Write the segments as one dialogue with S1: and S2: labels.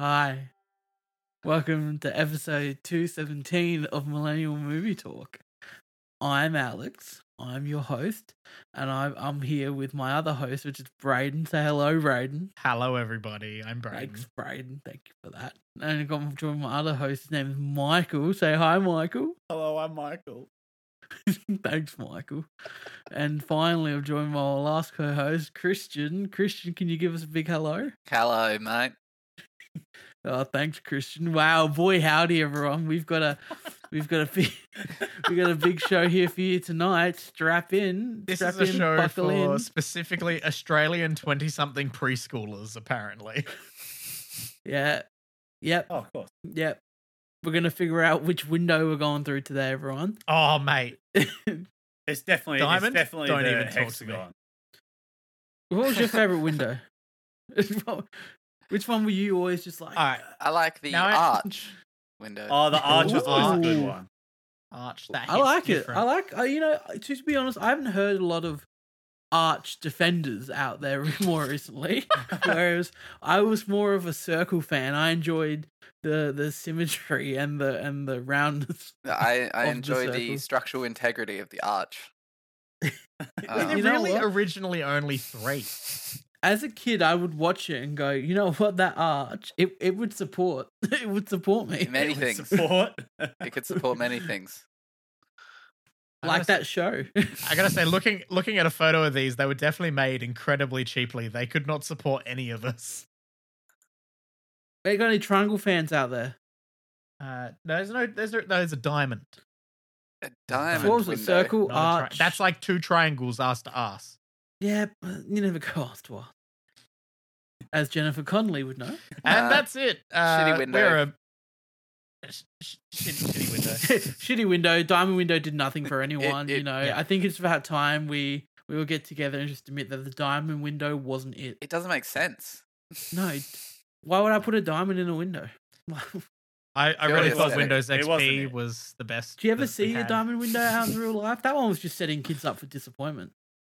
S1: Hi. Welcome to episode 217 of Millennial Movie Talk. I'm Alex. I'm your host, and I'm here with my other host, which is Braden. Say hello, Braden.
S2: Hello, everybody. I'm Braden.
S1: Thanks, Braden. Thank you for that. And I've got joined my other host. His name is Michael. Say hi, Michael.
S3: Hello, I'm Michael.
S1: Thanks, Michael. And finally, I've joined my last co-host, Christian. Christian, can you give us a big hello?
S4: Hello, mate.
S1: Oh, thanks, Christian. Wow, boy, howdy, everyone. We've got a big show here for you tonight. Strap in.
S2: This
S1: strap
S2: is a
S1: in,
S2: show
S1: buckle
S2: for
S1: in.
S2: specifically Australian 20-something preschoolers, apparently.
S1: Yeah. Yep.
S3: Oh, of course.
S1: Yep. We're gonna figure out which window we're going through today, everyone.
S2: Oh, mate.
S3: It's definitely
S2: Diamond?
S3: Don't
S2: Don't
S3: the
S2: even talk to me.
S3: hexagon.
S1: What was your favorite window? Which one were you always just like?
S2: All right.
S4: I like the
S2: Now
S4: arch window.
S3: Oh, the arch was always a good
S1: Ooh.
S3: one.
S2: Arch, that
S1: I
S2: hits
S1: like it.
S2: different.
S1: I like, to be honest, I haven't heard a lot of arch defenders out there more recently. Whereas I was more of a circle fan. I enjoyed the symmetry and the roundness.
S4: I
S1: of the
S4: enjoy the
S1: circle.
S4: structural integrity of the arch.
S2: Were there
S1: You know
S2: really
S1: what?
S2: originally only 3?
S1: As a kid, I would watch it and go, you know what, that arch, it would support. It would support me.
S4: Many
S3: With
S4: things.
S3: Support.
S4: It could support many things.
S1: Like that show.
S2: I gotta say, looking at a photo of these, they were definitely made incredibly cheaply. They could not support any of us.
S1: They got any triangle fans out there?
S2: There's a diamond.
S4: A diamond
S1: What was it?
S4: window.
S1: Circle,
S2: Not a tri-
S1: arch.
S2: That's like 2 triangles ass to ass.
S1: Yeah, but you never go asked what. As Jennifer Connelly would know.
S2: And that's it.
S4: Shitty window.
S2: We're a shitty window.
S1: Shitty window. Diamond window did nothing for anyone.
S2: yeah.
S1: I think it's about time we will get together and just admit that the diamond window wasn't it.
S4: It doesn't make sense.
S1: No. Why would I put a diamond in a window?
S2: I
S4: It
S2: really
S4: wasn't
S2: thought
S4: it.
S2: Windows
S3: It wasn't
S2: XP
S3: it.
S2: was the best.
S1: Do you ever
S2: that we
S1: see a
S2: had.
S1: diamond window out in real life? That one was just setting kids up for disappointment.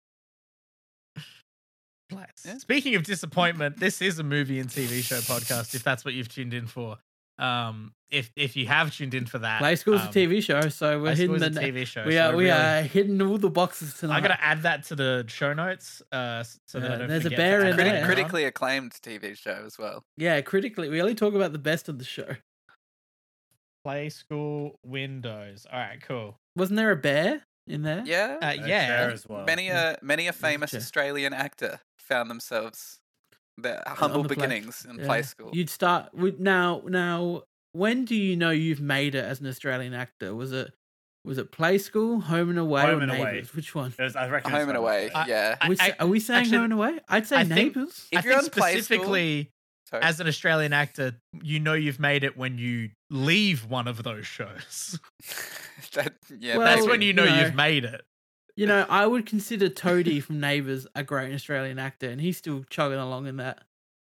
S2: Bless.
S4: Yeah.
S2: Speaking of disappointment, this is a movie and TV show podcast. If that's what you've tuned in for, if you have tuned in for that,
S1: Play School's a TV show, so we're
S2: Play
S1: hitting
S2: School's
S1: the
S2: a TV show.
S1: we
S2: so
S1: are
S2: really,
S1: hitting all the boxes tonight.
S2: I gotta add that to the show notes. So that I don't
S1: There's a
S2: forget
S1: bear
S2: to
S1: in
S2: add
S1: there.
S2: it
S1: Yeah.
S2: now.
S4: Critically acclaimed TV show as well.
S1: Yeah, critically, we only talk about the best of the show.
S2: Play School Windows. All right, cool.
S1: Wasn't there a bear in there?
S4: Yeah.
S3: There
S2: Yeah.
S3: as well.
S4: Many a famous
S1: Sure.
S4: Australian actor found themselves their humble
S1: the play.
S4: beginnings in
S1: Yeah.
S4: Play School.
S1: You'd start with now. When do you know you've made it as an Australian actor? Was it Play School, Home and Away,
S3: Home
S1: or
S3: and Away.
S1: Neighbours? Which one?
S3: I reckon
S4: Home and Away.
S2: I-
S4: Yeah.
S1: Are we saying
S2: actually,
S1: Home and Away? I'd say
S2: I think-
S1: Neighbours.
S4: If
S2: I
S4: you're
S2: think
S4: on Play School-
S2: specifically
S4: Sorry.
S2: as an Australian actor, you know you've made it when you leave one of those shows.
S4: Yeah,
S1: Well,
S2: That's
S4: maybe.
S2: when you know
S1: you know.
S2: you've made it.
S1: You know, I would consider Toadie from Neighbours a great Australian actor, and he's still chugging along in that.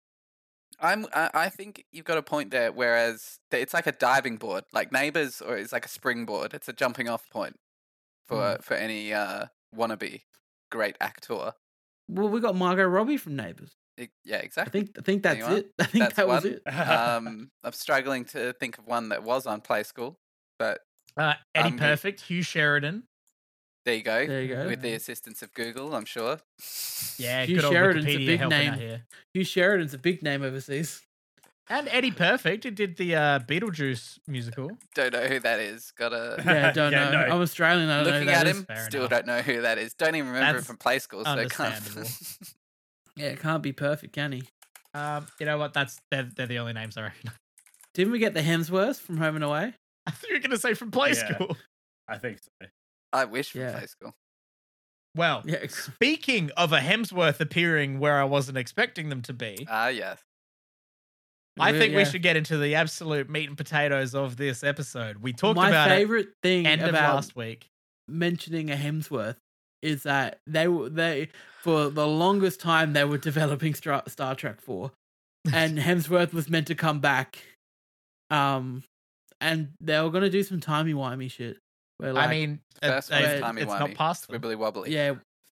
S4: I think you've got a point there. Whereas it's like a diving board, like Neighbours, or it's like a springboard. It's a jumping off point for any wannabe great actor.
S1: Well, we got Margot Robbie from Neighbours.
S4: Yeah,
S1: I
S4: exactly.
S1: think that's
S4: Anyone?
S1: it. I think
S4: That's
S1: that was
S4: one.
S1: it.
S4: I'm struggling to think of one that was on Play School, but
S2: Eddie
S4: good.
S2: Perfect, Hugh Sheridan.
S4: there you go.
S1: There you go.
S4: With the assistance of Google, I'm sure.
S2: Yeah,
S1: Hugh
S2: good old
S1: Sheridan's a
S2: Wikipedia
S1: big
S2: helping
S1: name.
S2: out here.
S1: Hugh Sheridan's a big name overseas.
S2: And Eddie Perfect, who did the Beetlejuice musical.
S4: Don't know who that is. Gotta
S1: Yeah, don't
S3: Yeah,
S1: know.
S3: no.
S1: I'm Australian. I don't know
S4: looking
S1: who that
S4: at
S1: is.
S4: him.
S2: Fair
S4: Still
S2: enough.
S4: don't know who that is. Don't even remember
S2: That's
S4: it from Play School. So it can't.
S2: understandable.
S1: Yeah, it can't be perfect, can he?
S2: You know what? They're the only names I recognize.
S1: Didn't we get the Hemsworths from Home and Away?
S2: I thought you were going to say from Play
S3: Yeah.
S2: School.
S3: I think so.
S4: I wish from
S1: Yeah.
S4: Play School.
S2: Well,
S1: Yeah.
S2: speaking of a Hemsworth appearing where I wasn't expecting them to be,
S4: Ah, yes.
S2: I think we
S1: Yeah.
S2: should get into the absolute meat and potatoes of this episode. We talked
S1: My
S2: about
S1: favorite thing
S2: it end of
S1: about
S2: last week.
S1: mentioning a Hemsworth is that they for the longest time they were developing Star Trek 4, and Hemsworth was meant to come back, and they were going to do some timey-wimey shit. Where, like,
S2: I mean,
S4: First
S2: it's
S4: one's timey-wimey.
S2: not past them.
S4: Wibbly wobbly.
S1: yeah,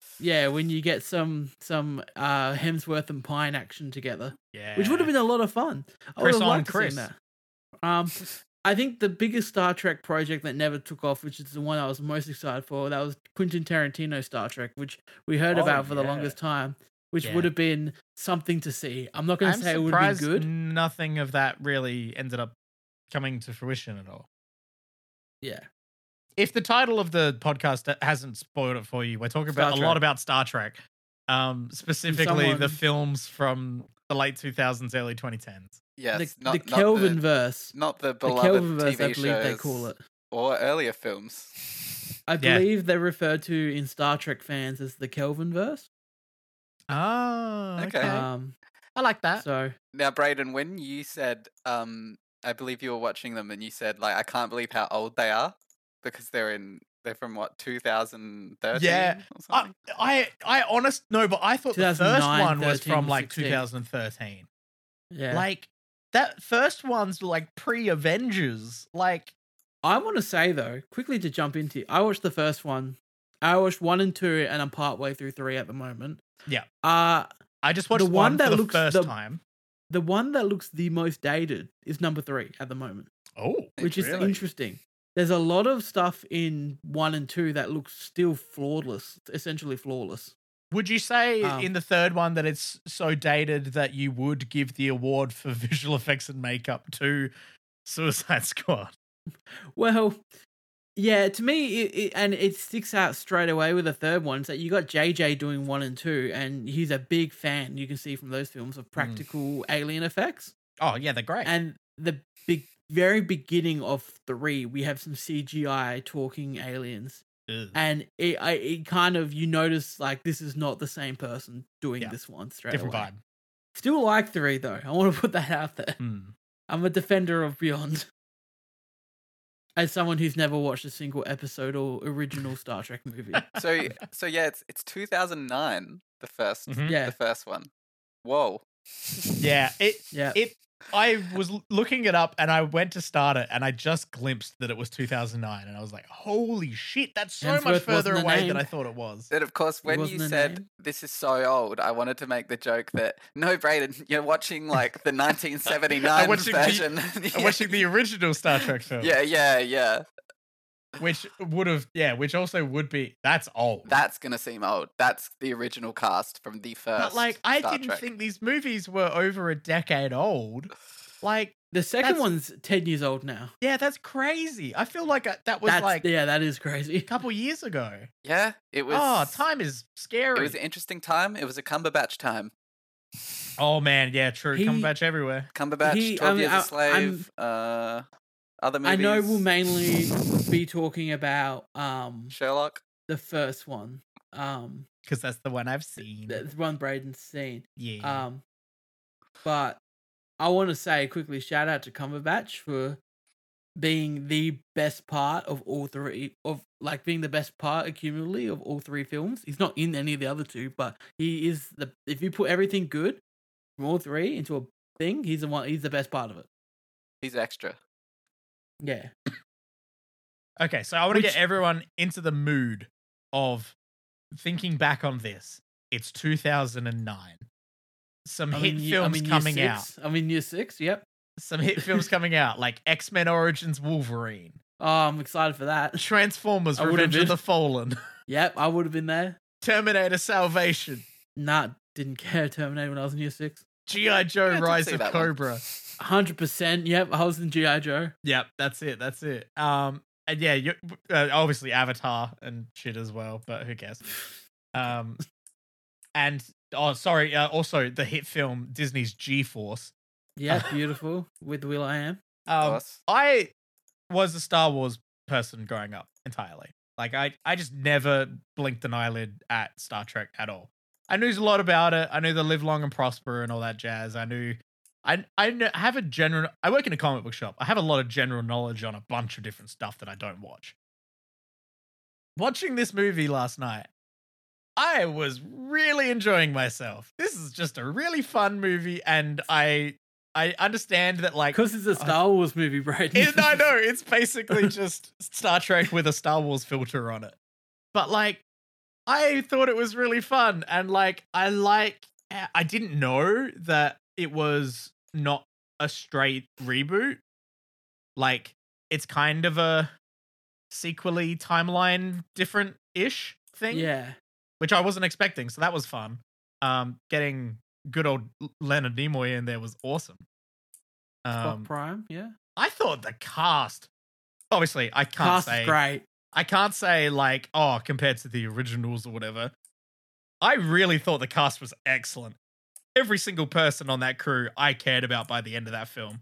S1: Yeah, when you get some Hemsworth and Pine action together,
S2: Yeah.
S1: which would have been a lot of fun. I would
S2: Chris
S1: have
S2: on
S1: liked to
S2: Chris.
S1: see that. I think the biggest Star Trek project that never took off, which is the one I was most excited for, that was Quentin Tarantino Star Trek, which we heard
S3: Oh,
S1: about for the
S3: yeah.
S1: longest time, which
S2: Yeah.
S1: would have been something to see. I'm not going to
S2: I'm
S1: say it would have been
S2: surprised
S1: good.
S2: nothing of that really ended up coming to fruition at all.
S1: Yeah.
S2: If the title of the podcast hasn't spoiled it for you, we're talking
S1: Star
S2: about a
S1: Trek.
S2: lot about Star Trek, specifically the
S1: someone-
S2: films from the late 2000s, early 2010s.
S4: Yes,
S1: the
S4: not
S1: Kelvin verse.
S4: not the
S1: The
S4: beloved
S1: Kelvin verse,
S4: TV
S1: I believe they
S4: shows
S1: call it.
S4: or earlier films.
S1: I
S2: Yeah.
S1: believe they're referred to in Star Trek fans as the Kelvin verse.
S2: Oh,
S4: Okay.
S2: I like that.
S1: So
S4: Now, Brayden, when you said, I believe you were watching them, and you said, like, I can't believe how old they are because they're from what 2013.
S2: Yeah.
S4: or something?
S2: I honest no, but I thought the first
S1: 2009,
S2: one was
S1: 13,
S2: from like
S1: 16.
S2: 2013.
S1: yeah,
S2: Like that first one's like pre-Avengers. Like
S1: I want to say though, quickly to jump into, I watched the first one. I watched 1 and 2, and I'm partway through 3 at the moment.
S2: Yeah.
S1: The
S2: I just watched
S1: one
S2: one
S1: that
S2: for the
S1: looks
S2: first
S1: the-
S2: time.
S1: the one that looks the most dated is number 3 at the moment,
S2: Oh,
S1: which is
S3: Really?
S1: interesting. There's a lot of stuff in 1 and 2 that looks still flawless, essentially flawless.
S2: would you say
S1: Um,
S2: in the third one that it's so dated that you would give the award for visual effects and makeup to Suicide Squad?
S1: Well, yeah, to me, it sticks out straight away with the third one. Is that you got JJ doing 1 and 2, and he's a big fan. You can see from those films of practical alien effects.
S2: Oh yeah, they're great.
S1: And the very beginning of 3, we have some CGI talking aliens,
S2: Ugh.
S1: and it kind of, you notice like this is not the same person doing
S2: Yeah.
S1: this one straight
S2: Different
S1: away.
S2: vibe.
S1: Still like 3 though. I want to put that out there.
S2: Hmm.
S1: I'm a defender of Beyond. As someone who's never watched a single episode or original Star Trek movie.
S4: So yeah, it's 2009. The first
S2: Mhm.
S1: Yeah.
S4: the first one. Whoa.
S2: Yeah,
S1: Yeah.
S2: I was looking it up and I went to start it and I just glimpsed that it was 2009 and I was like, holy shit, that's so much
S1: Hemsworth
S2: further
S1: wasn't the
S2: away
S1: name.
S2: than I thought it was.
S4: Then, of course, when
S1: wasn't
S4: you
S1: a
S4: said
S1: name.
S4: this is so old, I wanted to make the joke that no, Brayden, you're watching like the 1979
S2: I'm watching the-
S4: version.
S2: I'm watching the original Star Trek film.
S4: yeah.
S2: Which also would be, that's old.
S4: That's gonna seem old. That's the original cast from the first.
S2: But like, I
S4: Star
S2: didn't
S4: Trek.
S2: think these movies were over a decade old. Like,
S1: The second
S2: That's-
S1: one's 10 years old now.
S2: yeah, that's crazy. I feel like that was like
S1: That is
S2: a
S1: crazy.
S2: couple years ago.
S4: Yeah, it was.
S2: Oh, time is scary.
S4: It was an interesting time. It was a Cumberbatch time.
S2: Oh man, yeah, true.
S1: He-
S2: Cumberbatch everywhere.
S4: Cumberbatch, 12 Years a Slave, other movies.
S1: I know we'll mainly be talking about
S4: Sherlock.
S1: the first one.
S2: Because that's the one I've seen.
S1: The one Braden's seen.
S2: Yeah.
S1: But I want to say quickly, shout out to Cumberbatch for being the best part of all 3 being the best part accumulatively of all 3 films. He's not in any of the other 2, but he is if you put everything good from all 3 into a thing, he's the best part of it.
S4: He's extra.
S1: Yeah.
S2: Okay, so I want to
S1: Which-
S2: get everyone into the mood of thinking back on this. It's 2009. Some hit films coming out.
S1: I'm in year 6, yep.
S2: Some hit films coming out, like X-Men Origins Wolverine,
S1: Oh, I'm excited for that.
S2: Transformers
S1: I would've
S2: Revenge of
S1: been.
S2: the Fallen,
S1: Yep, I would have been there.
S2: Terminator Salvation,
S1: Nah, didn't care Terminator when I was in year 6.
S2: G.I. Joe
S4: Yeah, I did
S2: Rise
S4: see
S2: of
S4: that one.
S2: Cobra.
S1: 100%. Yep, I was in G.I. Joe.
S2: Yep, that's it. And yeah, obviously Avatar and shit as well, but who cares? And also the hit film Disney's G-Force.
S1: Yep, beautiful with Will.i.am.
S4: Of course.
S2: I was a Star Wars person growing up entirely. Like I just never blinked an eyelid at Star Trek at all. I knew a lot about it. I knew the live long and prosper and all that jazz. I have a general. I work in a comic book shop. I have a lot of general knowledge on a bunch of different stuff that I don't watch. Watching this movie last night, I was really enjoying myself. This is just a really fun movie, and I understand that like
S1: Because it's a Star Wars movie, Braden.
S2: I know it's basically just Star Trek with a Star Wars filter on it. But like, I thought it was really fun, and I didn't know that it was not a straight reboot. Like, it's kind of a sequel-y timeline different-ish thing.
S1: Yeah.
S2: Which I wasn't expecting, so that was fun. Getting good old Leonard Nimoy in there was awesome.
S1: Spock Prime, yeah.
S2: I thought the cast, obviously, I can't
S1: Cast
S2: say
S1: is great.
S2: I can't say like, oh, compared to the originals or whatever. I really thought the cast was excellent. Every single person on that crew I cared about by the end of that film.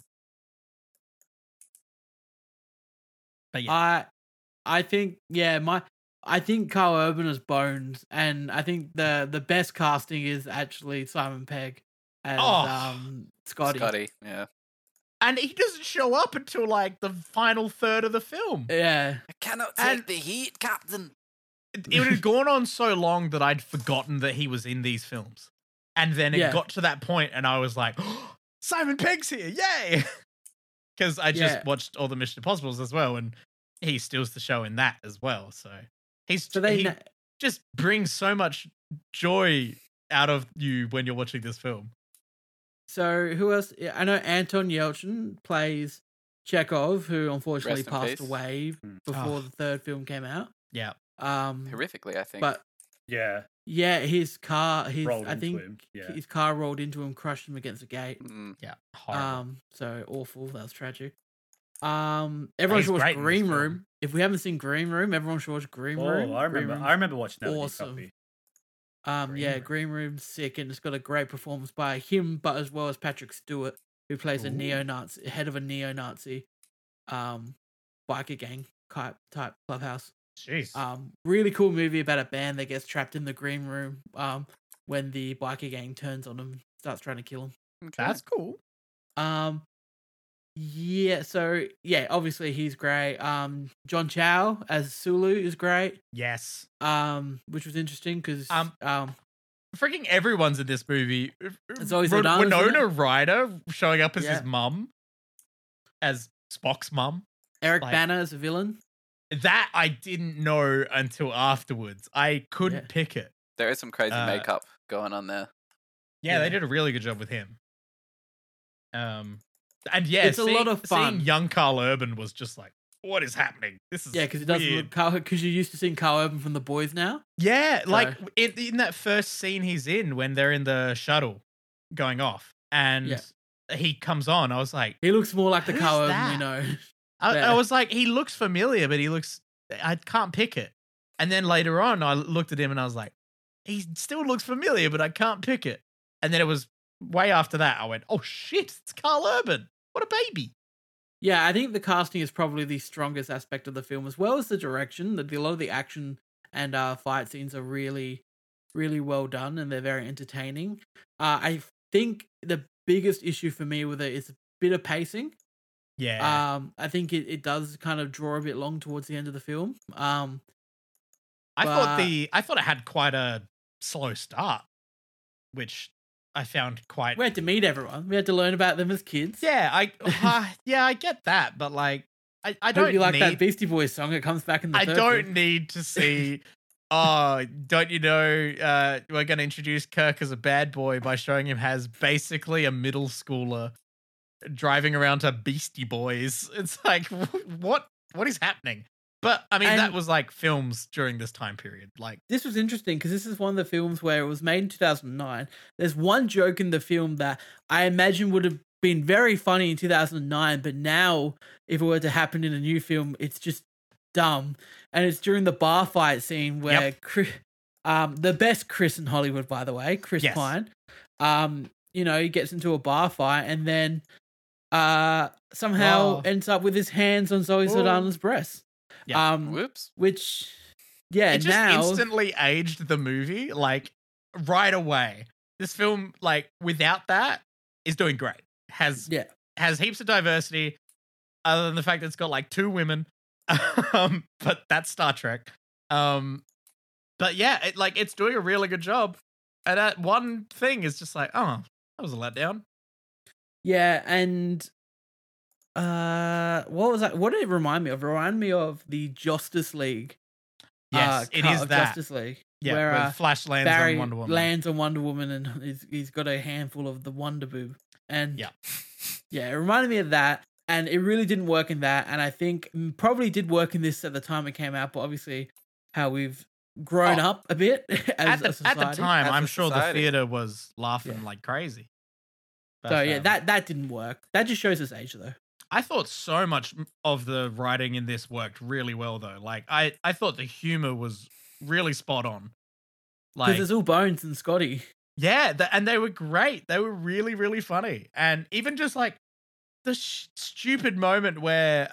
S2: But yeah.
S1: I think I think Carl Urban is Bones, and I think the best casting is actually Simon Pegg as Scotty.
S4: Scotty, yeah.
S2: And he doesn't show up until like the final third of the film.
S1: Yeah.
S4: I cannot
S2: And-
S4: the heat, Captain.
S2: It had gone on so long that I'd forgotten that he was in these films. And then it
S1: Yeah.
S2: got to that point and I was like, oh, Simon Pegg's here, yay! Because I just
S1: Yeah.
S2: watched all the Mission Impossibles as well, and he steals the show in that as well. So he just brings so much joy out of you when you're watching this film.
S1: So who else? I know Anton Yelchin plays Chekhov, who unfortunately
S4: Rest in
S1: passed
S4: peace.
S1: away before the third film came out.
S2: Yeah.
S4: Horrifically, I think.
S1: But
S3: Yeah.
S1: yeah, his car,
S3: Rolled
S1: I
S3: into
S1: think
S3: him, yeah.
S1: his car rolled into him, crushed him against a gate.
S2: Yeah. Horrible.
S1: So awful. That was tragic. Everyone
S2: He's
S1: should watch
S2: great in this
S1: Green
S2: film.
S1: Room. If we haven't seen Green Room, everyone should watch Green Room.
S3: Oh, I
S1: Green
S3: remember.
S1: Room's
S3: I remember watching that. With
S1: awesome.
S3: your puppy.
S1: Yeah,
S3: Room.
S1: Green Room's sick, and it's got a great performance by him, but as well as Patrick Stewart, who plays a
S3: Ooh.
S1: neo-Nazi, head of a neo-Nazi, biker gang type clubhouse.
S2: Jeez.
S1: Really cool movie about a band that gets trapped in the Green Room, when the biker gang turns on them, starts trying to kill them.
S4: Okay.
S2: That's cool.
S1: Yeah, so yeah, obviously he's great. John Chow as Sulu is great.
S2: Yes.
S1: Which was interesting because
S2: Freaking everyone's in this movie.
S1: It's always Ladanas, isn't
S2: Winona
S1: it?
S2: Ryder showing up as
S1: Yeah.
S2: his mum, as Spock's mum.
S1: Eric
S2: like-
S1: Bana as a villain.
S2: That I didn't know until afterwards. I couldn't
S1: Yeah.
S2: pick it.
S4: There is some crazy
S2: Uh,
S4: makeup going on there.
S2: Yeah,
S1: Yeah.
S2: they did a really good job with him. And yeah,
S1: It's a lot of fun.
S2: Seeing young Carl Urban was just like, what is happening? This is
S1: Yeah, because it doesn't
S2: weird.
S1: look Carl, because you're used to seeing Carl Urban from The Boys now.
S2: Yeah, like
S1: So-
S2: in that first scene he's in when they're in the shuttle going off, and
S1: Yeah.
S2: he comes on. I was like,
S1: He looks more like the
S2: Who's
S1: Carl Urban
S2: that?
S1: we know.
S2: I
S1: Yeah.
S2: was like, he looks familiar, but I can't pick it. And then later on, I looked at him and I was like, he still looks familiar, but I can't pick it. And then it was way after that, I went, oh shit, it's Carl Urban. What a baby.
S1: Yeah, I think the casting is probably the strongest aspect of the film, as well as the direction. A lot of the action and fight scenes are really, really well done, and they're very entertaining. I think the biggest issue for me with it is a bit of pacing.
S2: Yeah.
S1: I think it does kind of draw a bit long towards the end of the film.
S2: I
S1: but-
S2: thought it had quite a slow start, which I found quite.
S1: We had to meet everyone. We had to learn about them as kids.
S2: Yeah, I get that, but like, I
S1: Hope
S2: don't
S1: you like
S2: need.
S1: that Beastie Boys song. It comes back in the
S2: I
S1: third
S2: don't
S1: film.
S2: need to see. Oh, don't you know? We're going to introduce Kirk as a bad boy by showing him as basically a middle schooler driving around to Beastie Boys. It's like, what is happening? But I mean, that
S1: And-
S2: was like films during this time period. Like,
S1: This was interesting because this is one of the films where it was made in 2009. There's one joke in the film that I imagine would have been very funny in 2009, but now, if it were to happen in a new film, it's just dumb. And it's during the bar fight scene where the best Chris in Hollywood, by the way, Chris
S2: Yes.
S1: Pine, he gets into a bar fight and then somehow
S2: Oh.
S1: ends up with his hands on Zoe Saldana's breast.
S2: Yeah.
S4: Whoops.
S1: Which, yeah,
S2: it just
S1: now
S2: instantly aged the movie like right away. This film, like without that, is doing great. Has heaps of diversity, other than the fact that it's got like 2 women. But that's Star Trek. But yeah, it's doing a really good job. And that one thing is just like, oh, that was a letdown.
S1: Yeah, and what was that? What did it remind me of? It reminded me of the Justice League.
S2: Yes, it
S1: cut
S2: is
S1: of
S2: that.
S1: Justice League.
S2: Yeah,
S1: where
S2: where Flash lands
S1: Barry
S2: on Wonder Woman.
S1: lands on Wonder Woman and he's got a handful of the Wonder Boob. And yeah, it reminded me of that. And it really didn't work in that. And I think probably did work in this at the time it came out. But obviously, how we've grown up a bit as a
S2: at the
S1: society.
S2: time,
S4: As a
S2: I'm sure the
S4: society.
S2: theater was laughing like crazy.
S1: So
S2: But,
S1: yeah, that didn't work. That just shows us age, though.
S2: I thought so much of the writing in this worked really well, though. Like, I thought the humor was really spot on.
S1: Because
S2: Like,
S1: it's all Bones and Scotty.
S2: yeah, and they were great. They were really, really funny. And even just like the stupid moment where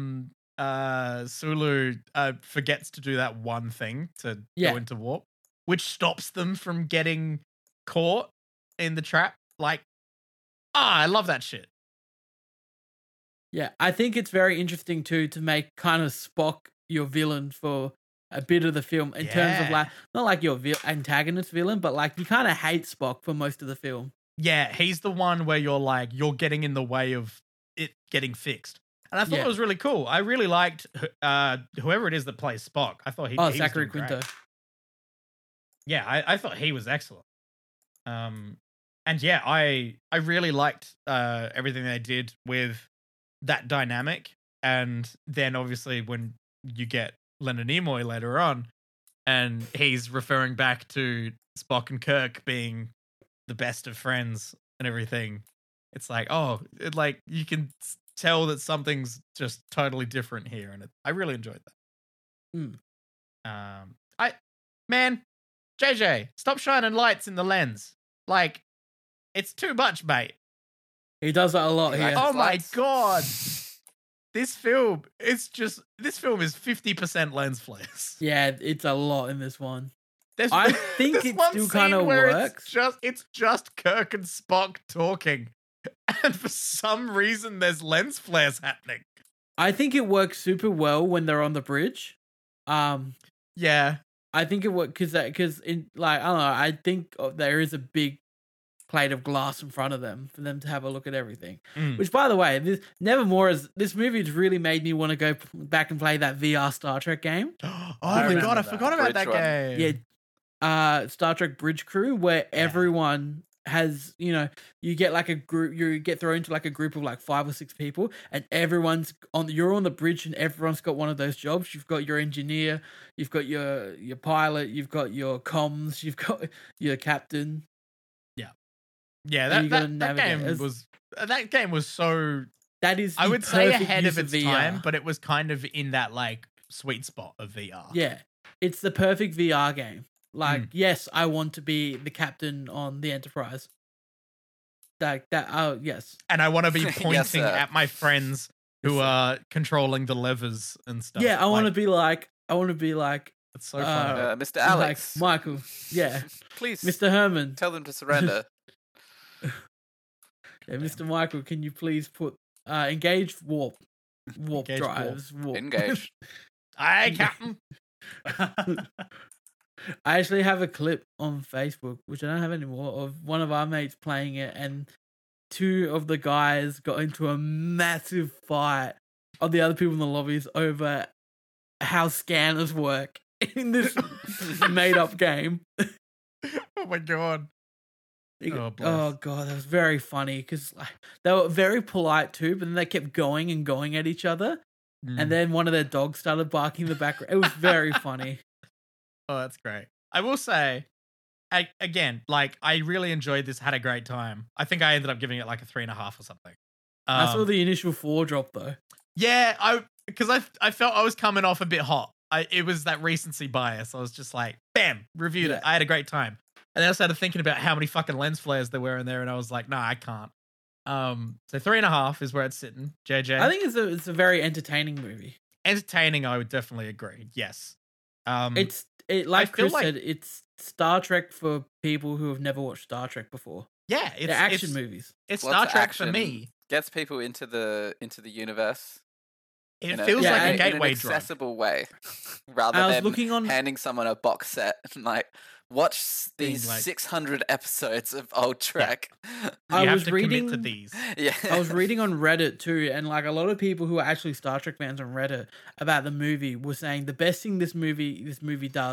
S2: Sulu forgets to do that one thing to go into warp, which stops them from getting caught in the trap. Like, I love that shit.
S1: Yeah, I think it's very interesting too to make kind of Spock your villain for a bit of the film in terms of like not like your antagonist villain, but like you kind of hate Spock for most of the film.
S2: Yeah, he's the one where you're getting in the way of it getting fixed. And I thought it was really cool. I really liked whoever it is that plays Spock. I thought he was
S1: Zachary
S2: doing
S1: Quinto.
S2: great. Yeah, I thought he was excellent. And yeah, I really liked everything they did with that dynamic. And then obviously when you get Leonard Nimoy later on, and he's referring back to Spock and Kirk being the best of friends and everything, it's like, like you can tell that something's just totally different here, and I really enjoyed that. JJ, stop shining lights in the lens. Like, it's too much, mate.
S1: He does that a lot here.
S2: Oh my god. This film is 50% lens flares.
S1: Yeah, it's a lot in this one.
S2: There's,
S1: I think
S2: there's
S1: it
S2: one
S1: still
S2: scene
S1: kind of
S2: where
S1: works.
S2: It's just Kirk and Spock talking, and for some reason there's lens flares happening.
S1: I think it works super well when they're on the bridge.
S2: Yeah,
S1: I think it works because in like I don't know. I think there is a big plate of glass in front of them for them to have a look at everything. Which, by the way, this movie has really made me want to go back and play that VR Star Trek game.
S2: Oh my god, I forgot about that game.
S1: Yeah, Star Trek Bridge Crew, where everyone has, you get like a group, you get thrown into like a group of like 5 or 6 people, and you're on the bridge, and everyone's got one of those jobs. You've got your engineer, you've got your pilot, you've got your comms, you've got your captain.
S2: Yeah, that game was so.
S1: That is,
S2: I would say, ahead of its
S1: VR.
S2: time, but it was kind of in that like sweet spot of VR.
S1: Yeah, it's the perfect VR game. Like, yes, I want to be the captain on the Enterprise. Yes,
S2: and I want to be pointing
S4: Yes,
S2: at my friends who are controlling the levers and stuff.
S1: yeah, I want to be like,
S2: It's so funny.
S4: Mr. Alex,
S1: like Michael. Yeah,
S4: please,
S1: Mr. Herman.
S4: tell them to surrender.
S1: Yeah, Mr. Michael, can you please put engage warp
S2: Engage
S1: drives? Warp.
S4: Engage.
S2: Aye, Captain.
S1: I actually have a clip on Facebook, which I don't have anymore, of one of our mates playing it, and 2 of the guys got into a massive fight of the other people in the lobbies over how scanners work in this made-up game.
S2: Oh my god.
S1: Oh god, that was very funny because they were very polite too, but then they kept going and going at each other, and then one of their dogs started barking in the background. It was very funny.
S2: Oh, that's great. I will say, I really enjoyed this. Had a great time. I think I ended up giving it like a 3.5 or something.
S1: I saw the initial 4 drop though.
S2: Yeah, because I felt I was coming off a bit hot. It was that recency bias. I was just like, bam, reviewed it. I had a great time. And then I started thinking about how many fucking lens flares there were in there, and I was like, nah, I can't. So 3.5 is where it's sitting. JJ,
S1: I think it's a very entertaining movie.
S2: Entertaining, I would definitely agree. Yes.
S1: Like Chris said, it's Star Trek for people who have never watched Star Trek before.
S2: Yeah,
S1: They're action movies.
S2: It's
S4: Lots
S2: Star
S4: of
S2: Trek for
S4: action.
S2: me.
S4: Gets people into the universe.
S2: It feels like a
S4: in
S2: gateway
S4: an
S2: drug.
S4: accessible way, rather
S1: I was
S4: than
S1: looking on-
S4: handing someone a box set and like watch these
S2: like-
S4: 600 episodes of old Trek.
S1: I
S2: You have
S1: was
S2: to
S1: reading
S2: commit to these.
S4: Yeah,
S1: I was reading on Reddit too, and like a lot of people who are actually Star Trek fans on Reddit about the movie were saying the best thing this movie does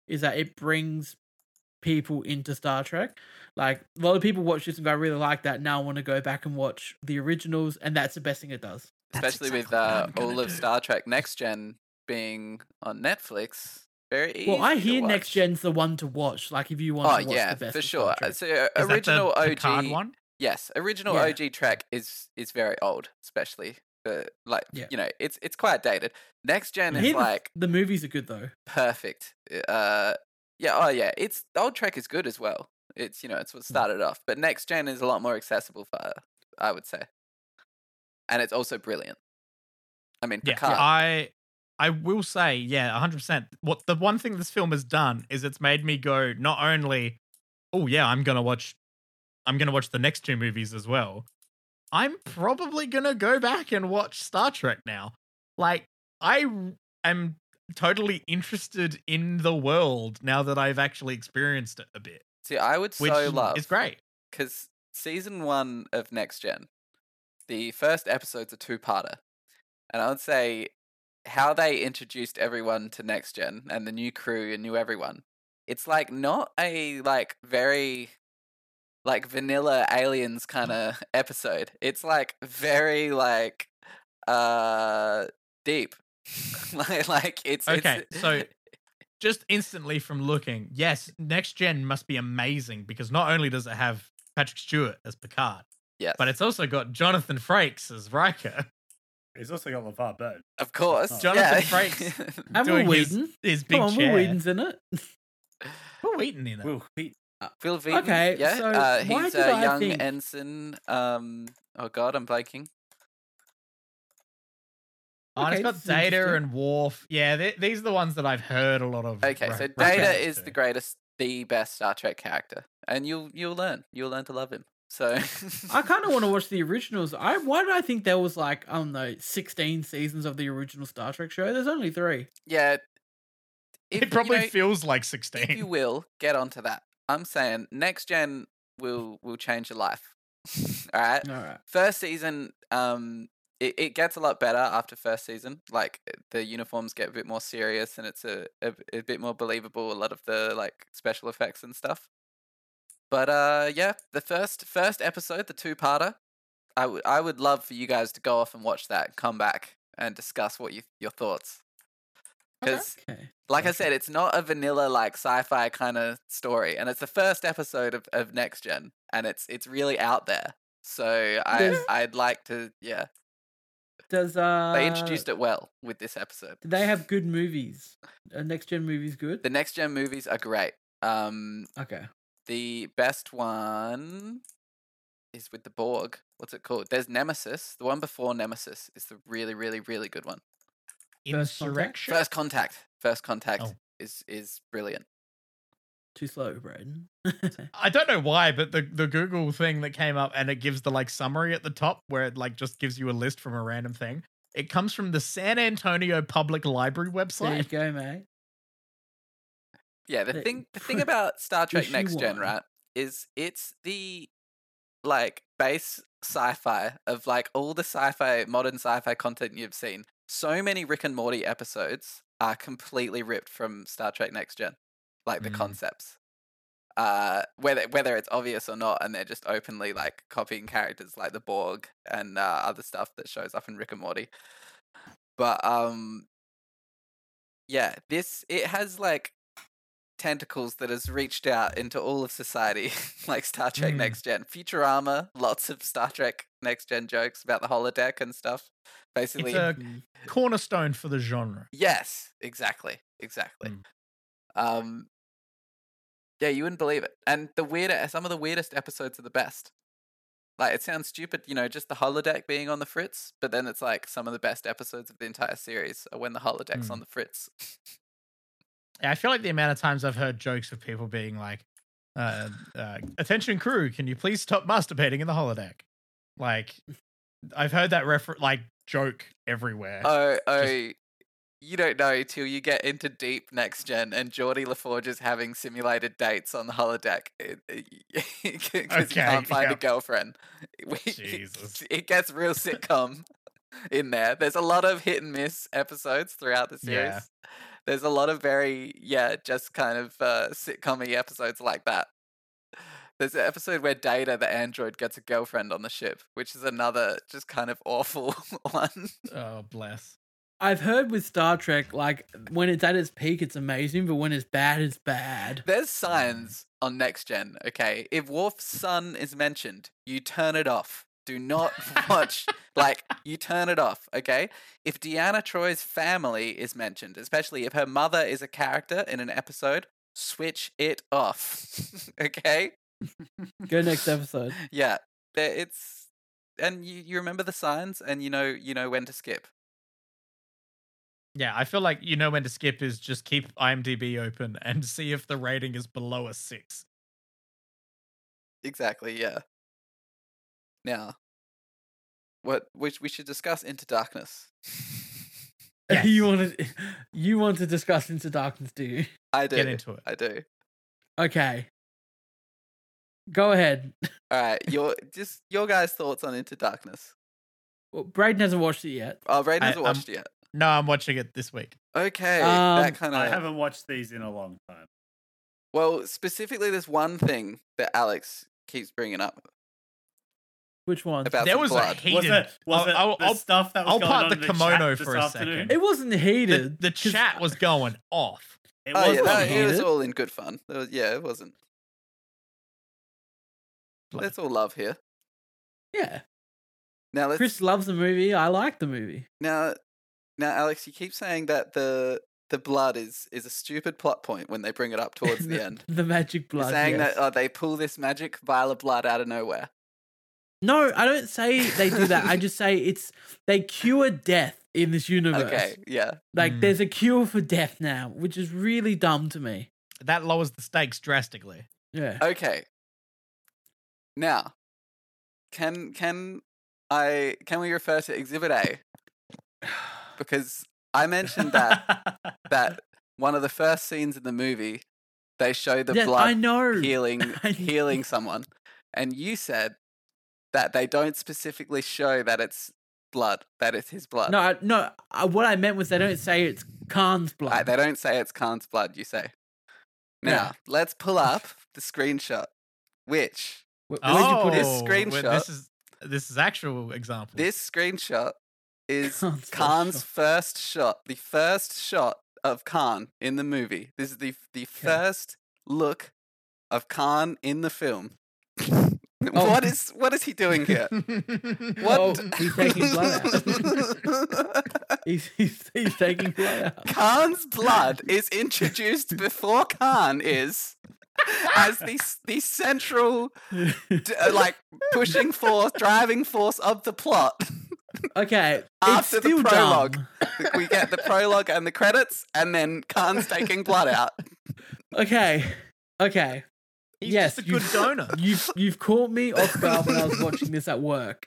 S1: is that it brings people into Star Trek. Like a lot of people watch this and go, I really like that. Now I want to go back and watch the originals, and that's the best thing it does.
S4: Especially with all of Star Trek Next Gen being on Netflix. Very easy.
S1: Well, I
S4: to
S1: hear
S4: watch.
S1: Next Gen's the one to watch. Like if you want to watch the best
S4: for
S1: of
S4: sure.
S1: Star Trek.
S4: So
S2: Is
S4: original
S2: that the
S4: OG
S2: Picard one?
S4: Yes, original
S1: Yeah.
S4: OG Trek is very old, especially. Like
S1: Yeah.
S4: it's quite dated. Next Gen
S1: I
S4: is
S1: hear
S4: like
S1: the movies are good though.
S4: perfect. It's the old Trek is good as well. It's it's what started off, but Next Gen is a lot more accessible for I would say, and it's also brilliant. I mean,
S2: Yeah,
S4: Picard.
S2: I will say, 100%. What the one thing this film has done is it's made me go not only, oh yeah, I'm gonna watch the next two movies as well. I'm probably gonna go back and watch Star Trek now. Like, I am totally interested in the world now that I've actually experienced it a bit,
S4: See, I would
S2: which
S4: so love
S2: is great.
S4: because season 1 of Next Gen, the first episode's a two-parter, and I would say how they introduced everyone to Next Gen and the new crew and knew everyone. It's like not a like very like vanilla aliens kind of episode. It's like very like deep. like it's
S2: Okay,
S4: it's,
S2: so just instantly from looking, yes, Next Gen must be amazing because not only does it have Patrick Stewart as Picard,
S4: yes,
S2: but it's also got Jonathan Frakes as Riker.
S3: He's also got LeVar Burton.
S4: of course
S2: Jonathan
S4: yeah.
S2: Frakes
S1: And
S2: doing
S1: Will
S2: his,
S1: Wheaton.
S2: his big
S1: Come on,
S2: chair.
S1: Will Wheaton's in it.
S2: Will Wheaton in it.
S3: Will Wheaton.
S4: Phil Wheaton,
S1: Okay,
S4: yeah,
S1: so why
S4: he's
S1: did
S4: a
S1: I
S4: young
S1: think-
S4: ensign. Oh God, I'm blanking.
S2: Oh, and
S1: Okay,
S2: it's got
S1: this is
S2: Data
S1: interesting.
S2: and Worf. Yeah, these are the ones that I've heard a lot of.
S4: Okay, so
S2: references
S4: Data is
S2: to.
S4: the greatest, the best Star Trek character, and you'll learn to love him. So
S1: I kind of want to watch the originals. Why did I think there was like, I don't know, 16 seasons of the original Star Trek show? There's only 3.
S4: yeah,
S2: It probably
S4: you know,
S2: feels like
S4: if
S2: 16.
S4: you will get onto that. I'm saying Next Gen will change your life. All right.
S1: All right.
S4: First season, it gets a lot better after first season. Like the uniforms get a bit more serious, and it's a bit more believable. A lot of the like special effects and stuff. But yeah, the first episode, the two-parter, I would love for you guys to go off and watch that, and come back and discuss what your thoughts. Because,
S1: Okay.
S4: like I said, it's not a vanilla like sci-fi kind of story, and it's the first episode of Next Gen, and it's really out there. So I'd like to
S1: Does
S4: they introduced it well with this episode.
S1: Do they have good movies? Next Gen movies good?
S4: The Next Gen movies are great.
S1: Okay.
S4: The best one is with the Borg. What's it called? There's Nemesis. The one before Nemesis is the really, really, really good one.
S1: First Contact?
S2: Insurrection.
S4: First Contact. First Contact
S2: Oh.
S4: is brilliant.
S1: Too slow, Braden.
S2: I don't know why, but the Google thing that came up and it gives the like summary at the top where it like just gives you a list from a random thing. It comes from the San Antonio Public Library
S1: There you
S2: website.
S1: go, mate.
S4: Yeah, the
S1: They-
S4: thing about Star Trek
S1: Issue
S4: Next Gen,
S1: 1.
S4: right, is it's the like base sci-fi of like all the modern sci-fi content you've seen. So many Rick and Morty episodes are completely ripped from Star Trek Next Gen, like the
S2: Mm.
S4: concepts. Whether it's obvious or not, and they're just openly like copying characters like the Borg and other stuff that shows up in Rick and Morty. But yeah, it has like tentacles that has reached out into all of society, like Star Trek
S2: Mm.
S4: Next Gen, Futurama, lots of Star Trek Next Gen jokes about the holodeck and stuff. Basically,
S2: It's a
S1: Mm.
S2: cornerstone for the genre.
S4: yes, exactly.
S2: Mm.
S4: Yeah, you wouldn't believe it. And some of the weirdest episodes are the best. Like, it sounds stupid, just the holodeck being on the fritz, but then it's like some of the best episodes of the entire series are when the holodeck's on the fritz.
S2: Yeah, I feel like the amount of times I've heard jokes of people being like, "Attention crew, can you please stop masturbating in the holodeck?" Like, I've heard that joke everywhere.
S4: Oh, you don't know till you get into deep Next Gen and Geordie LaForge is having simulated dates on the holodeck because he can't find a girlfriend.
S2: Jesus.
S4: It gets real sitcom in there. There's a lot of hit and miss episodes throughout the series.
S2: Yeah.
S4: There's a lot of very, just kind of sitcom-y episodes like that. There's an episode where Data, the android, gets a girlfriend on the ship, which is another just kind of awful one.
S2: Oh, bless.
S1: I've heard with Star Trek, like, when it's at its peak, it's amazing, but when it's bad, it's bad.
S4: There's signs on Next Gen, okay? If Worf's son is mentioned, you turn it off. Do not watch, you turn it off, okay? If Deanna Troy's family is mentioned, especially if her mother is a character in an episode, switch it off, okay?
S1: Go next episode.
S4: Yeah, it's, and you remember the signs, and you know when to skip.
S2: Yeah, I feel like you know when to skip is just keep IMDb open and see if the rating is below a 6.
S4: Exactly, yeah. Now, what we should discuss Into Darkness.
S2: Yes.
S1: You want to discuss Into Darkness, do you?
S4: I do.
S2: Get into it.
S4: I do.
S1: Okay. Go ahead.
S4: All right, your guys' thoughts on Into Darkness.
S1: Well, Braden hasn't watched it yet.
S4: Oh, Braden hasn't watched it yet.
S2: No, I'm watching it this week.
S4: Okay, that kind
S3: I
S4: of.
S3: haven't watched these in a long time.
S4: Well, specifically, there's one thing that Alex keeps bringing up
S1: Which one?
S4: about
S2: There
S4: some
S2: was a
S4: blood.
S2: heated.
S3: Was it
S2: I'll-
S3: the stuff that was
S2: I'll
S3: going
S2: part
S3: on
S2: the
S3: in the
S2: kimono
S3: chat
S2: for
S3: this
S2: a
S3: afternoon?
S2: second.
S1: It wasn't heated.
S2: The
S1: 'cause-
S2: chat was going off.
S3: It
S4: Oh
S3: was
S4: yeah,
S1: wasn't
S4: it was
S1: heated.
S4: all in good fun. It wasn't. Let's all love here.
S1: Yeah.
S4: Now let's.
S1: Chris loves the movie. I like the movie.
S4: Now, Alex, you keep saying that the blood is a stupid plot point when they bring it up towards the end.
S1: The magic
S4: You're
S1: blood.
S4: saying
S1: yes.
S4: that they pull this magic vial of blood out of nowhere.
S1: No, I don't say they do that. I just say they cure death in this universe.
S4: Okay, yeah.
S1: Like there's a cure for death now, which is really dumb to me.
S2: That lowers the stakes drastically.
S1: Yeah.
S4: Okay. Now, can we refer to Exhibit A? Because I mentioned that one of the first scenes in the movie, they show the
S1: Yes,
S4: blood
S1: I know.
S4: healing someone, and you said that they don't specifically show that it's blood, that it's his blood.
S1: No. What I meant was they don't say it's Khan's blood.
S4: They don't say it's Khan's blood. You say. Now
S1: Yeah.
S4: let's pull up the screenshot, which
S1: Where'd you put
S4: this
S1: it?
S4: screenshot-
S2: This is actual example.
S4: this screenshot is
S1: Khan's first
S4: Khan's
S1: shot.
S4: first shot, the first shot of Khan in the movie. This is the first look of Khan in the film.
S1: Oh.
S4: What is he doing here? What?
S1: Oh, he's taking blood out. He's taking blood out.
S4: Khan's blood is introduced before Khan is as the central pushing force, driving force of the plot.
S1: Okay,
S4: After
S1: it's
S4: the
S1: still
S4: prologue.
S1: dumb.
S4: We get the prologue and the credits, and then Khan's taking blood out.
S1: Okay.
S2: He's
S1: yes,
S2: just a good donor.
S1: You've caught me off guard when I was watching this at work.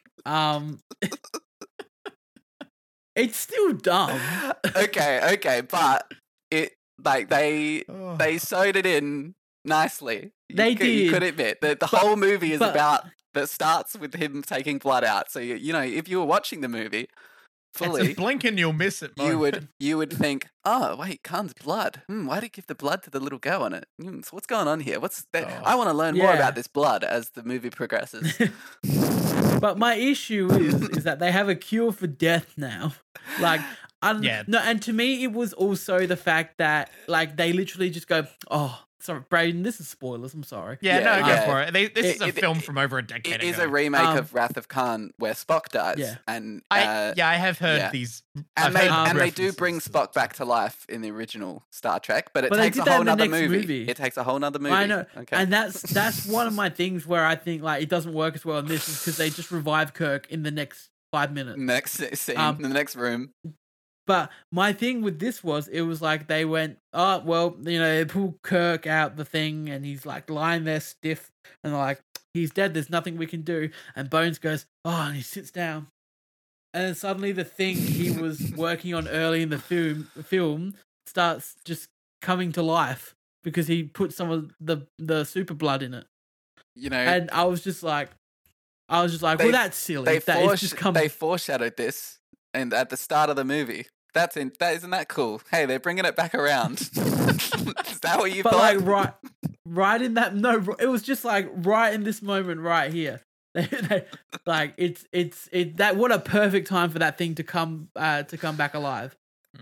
S1: It's still dumb.
S4: Okay, but it they sewed it in nicely.
S1: They
S4: You could
S1: did.
S4: admit that the whole movie is
S1: but-
S4: about that starts with him taking blood out. So you know if you were watching the movie
S2: It's a
S4: fully,
S2: blink and you'll miss it.
S4: you would think, oh wait, Khan's blood. Why did he give the blood to the little girl on it? So what's going on here? What's that?
S2: Oh.
S4: I want to learn more
S1: Yeah.
S4: about this blood as the movie progresses.
S1: But my issue is that they have a cure for death now. Like,
S2: Yeah.
S1: no, and to me, it was also the fact that like they literally just go, "Oh, sorry, Braden, this is spoilers. I'm sorry."
S2: Yeah,
S4: Yeah,
S2: no,
S4: yeah.
S2: go for it. This is a
S4: It-
S2: film from over a decade
S4: It
S2: ago.
S4: is a remake
S1: Um,
S4: of Wrath of Khan where Spock dies,
S1: Yeah.
S4: and
S2: I have heard
S4: yeah.
S2: these.
S4: and
S2: I've
S4: they
S2: heard
S4: and they do bring
S2: references.
S4: Spock back to life in the original Star Trek, but it
S1: But they
S4: takes
S1: did
S4: a
S1: that
S4: whole
S1: in the
S4: nother
S1: next
S4: movie.
S1: movie.
S4: It takes a whole nother movie.
S1: I know,
S4: Okay.
S1: and that's one of my things where I think like it doesn't work as well in this is because they just revive Kirk in the next 5 minutes.
S4: next scene
S1: Um,
S4: in the next room.
S1: But my thing with this was, it was like they went, oh, well, you know, they pull Kirk out the thing and he's like lying there stiff and they're like, he's dead, there's nothing we can do. And Bones goes, oh, and he sits down. And then suddenly the thing he was working on early in the film starts just coming to life because he put some of the super blood in it.
S4: You know,
S1: And I was just like,
S4: They-
S1: well, that's silly.
S4: they
S1: That it's just come.
S4: they foreshadowed this, and at the start of the movie, Isn't that cool? Hey, they're bringing it back around. Is that what you
S1: But
S4: thought?
S1: like right in that it was just like right in this moment right here. Like it's that what a perfect time for that thing to come back alive.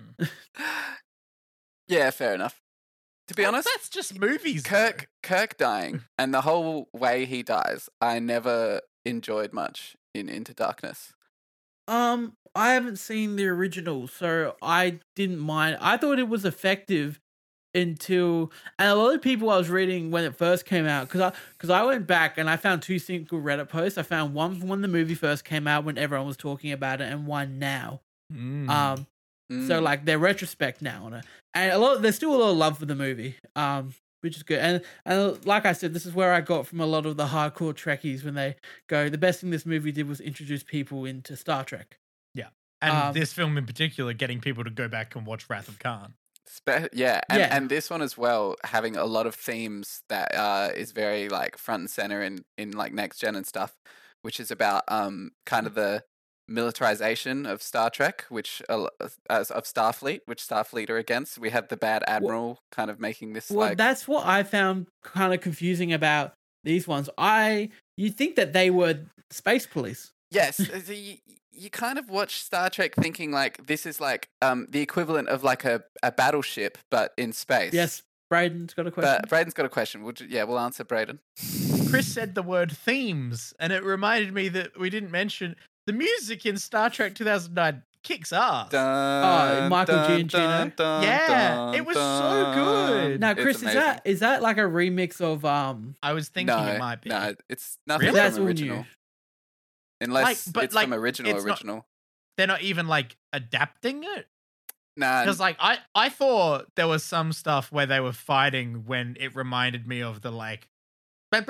S4: Yeah, fair enough. To be honest,
S2: that's just movies. though.
S4: Kirk dying and the whole way he dies, I never enjoyed much in Into Darkness.
S1: I haven't seen the original, so I didn't mind. I thought it was effective until, and a lot of people I was reading when it first came out, because I went back and I found two single Reddit posts. I found one from when the movie first came out when everyone was talking about it, and one now. So like they're retrospect now on it, and there's still a lot of love for the movie, which is good. And like I said, this is where I got from a lot of the hardcore Trekkies when they go, the best thing this movie did was introduce people into Star Trek.
S2: And this film in particular, getting people to go back and watch Wrath of Khan.
S4: And this one as well, having a lot of themes that is very like front and center in like Next Gen and stuff, which is about kind of the militarization of Star Trek, which of Starfleet, which Starfleet are against. We have the bad admiral kind of making this.
S1: Well, that's what I found kind of confusing about these ones. You think that they were space police?
S4: Yes, you kind of watch Star Trek thinking like this is like the equivalent of like a battleship, but in space.
S1: Yes, Braden's got a question.
S4: Braden's got a question. We'll answer Braden.
S2: Chris said the word themes, and it reminded me that we didn't mention the music in Star Trek 2009 kicks ass.
S1: Michael Giacchino.
S2: Yeah, it was so good.
S1: Now, Chris, is that like a remix of
S2: I was thinking it might be.
S4: No, it's nothing
S2: Really?
S1: That's
S4: from
S1: all
S4: original.
S1: new.
S4: Unless it's from original.
S2: They're not even like adapting it.
S4: Nah,
S2: Because like I thought there was some stuff where they were fighting when it reminded me of the like when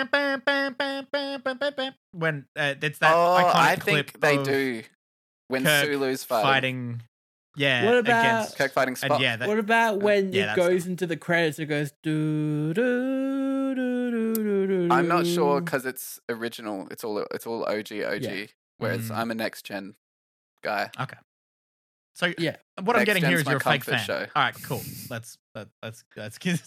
S2: it's that iconic
S4: I
S2: clip
S4: think they
S2: of
S4: do when
S2: Kirk
S4: Sulu's fighting.
S2: Yeah.
S1: What about-
S2: against
S4: Kirk fighting Spock.
S2: and yeah, that,
S1: What about when
S2: yeah,
S1: it
S2: that's
S1: goes into the credits? It goes do do do do do do.
S4: I'm not sure because it's original. It's all OG.
S1: Yeah.
S4: Whereas I'm a Next Gen guy.
S2: okay. So
S1: Yeah.
S2: what I'm
S4: Next
S2: getting here
S4: Gen's
S2: is
S4: my
S2: you're a fake
S4: comfort
S2: fan.
S4: show.
S2: All right, cool. Let's get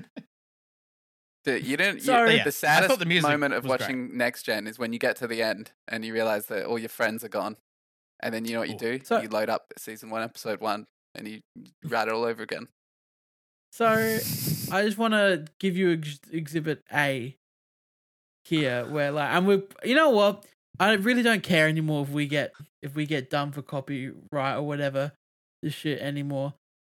S4: You didn't.
S1: So-
S4: The
S2: Yeah, I
S4: saddest
S2: thought the music
S4: moment of
S2: was great.
S4: watching Next Gen is when you get to the end and you realize that all your friends are gone, and then you know what you do?
S1: So-
S4: You load up season 1, episode 1, and you write it all over again.
S1: So I just want to give you Exhibit A here, where like, and you know what? I really don't care anymore if we get done for copyright or whatever this shit anymore.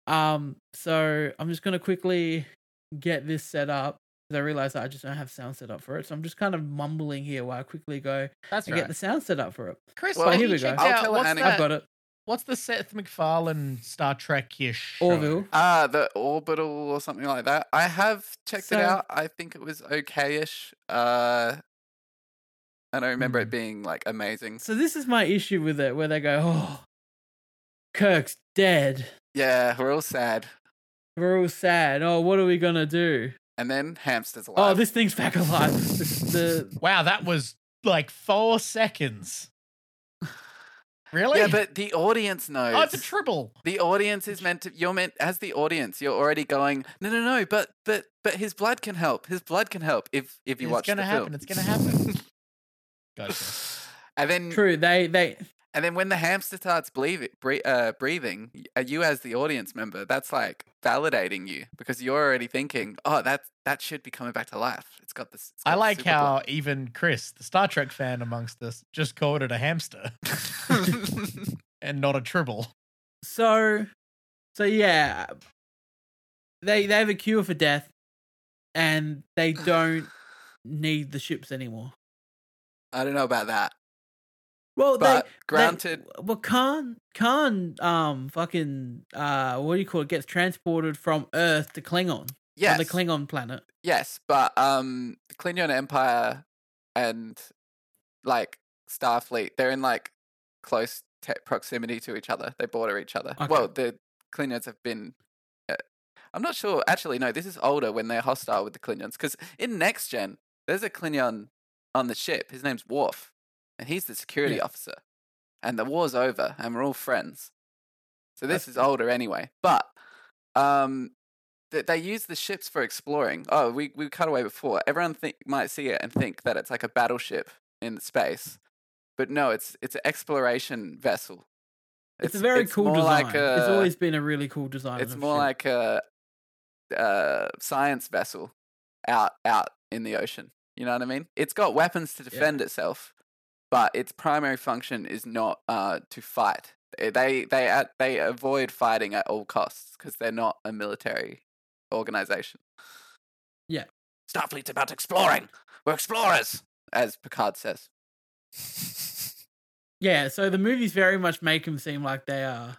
S1: So I'm just gonna quickly get this set up because I realize that I just don't have sound set up for it. So I'm just kind of mumbling here while I quickly go
S2: That's
S1: and
S2: right.
S1: get the sound set up for it.
S2: Chris,
S4: Well,
S2: have
S1: here
S2: you
S1: we go.
S2: checked
S4: I'll
S2: out
S4: tell
S2: what's
S4: Annie.
S1: I've
S2: that?
S1: got it.
S2: What's the Seth MacFarlane Star Trek-ish show?
S1: Orville.
S4: The Orbital or something like that. I have checked it
S1: So-
S4: out. I think it was okay-ish. I don't remember it being like amazing.
S1: So this is my issue with it, where they go, "Oh, Kirk's dead.
S4: Yeah, we're all sad.
S1: We're all sad. Oh, what are we gonna do?
S4: And then Hamster's
S1: Oh,
S4: alive.
S1: this thing's back alive." The
S2: Wow, that was like 4 seconds. Really?
S4: Yeah, but the audience knows.
S2: Oh, it's a tribble.
S4: The audience is meant to. You're meant as the audience. You're already going. No. But his blood can help. His blood can help if you
S2: It's
S4: watch
S2: gonna
S4: the
S2: happen.
S4: film.
S2: It's gonna happen. Gotcha.
S4: And then
S1: true. They
S4: And then when the hamster starts breathing, you as the audience member, that's like validating you because you're already thinking, oh, that should be coming back to life. It's got this.
S2: I like how even Chris, the Star Trek fan amongst us, just called it a hamster and not a tribble.
S1: so yeah. They have a cure for death, and they don't need the ships anymore.
S4: I don't know about that.
S1: Well,
S4: But granted,
S1: Khan, fucking, what do you call it? Gets transported from Earth to Klingon.
S4: yes,
S1: On the Klingon planet.
S4: yes, but the Klingon Empire and like Starfleet, they're in like close proximity to each other. They border each other.
S1: Okay.
S4: Well, the Klingons have been. I'm not sure. Actually, no. This is older when they're hostile with the Klingons. Because in Next Gen, there's a Klingon on the ship. His name's Worf, and he's the security
S1: Yeah.
S4: officer. And the war's over, and we're all friends. So this is older anyway. But they use the ships for exploring. Oh, we cut away before. Everyone might see it and think that it's like a battleship in space, but no, it's an exploration vessel.
S1: It's a very cool
S4: more
S1: design.
S4: like
S1: It's always been a really cool design.
S4: It's
S1: of
S4: more
S1: ship.
S4: like a science vessel out in the ocean. You know what I mean? It's got weapons to defend itself, but its primary function is not to fight. They avoid fighting at all costs because they're not a military organization.
S1: Yeah.
S4: Starfleet's about exploring. We're explorers, as Picard says.
S1: Yeah, so the movies very much make them seem like they are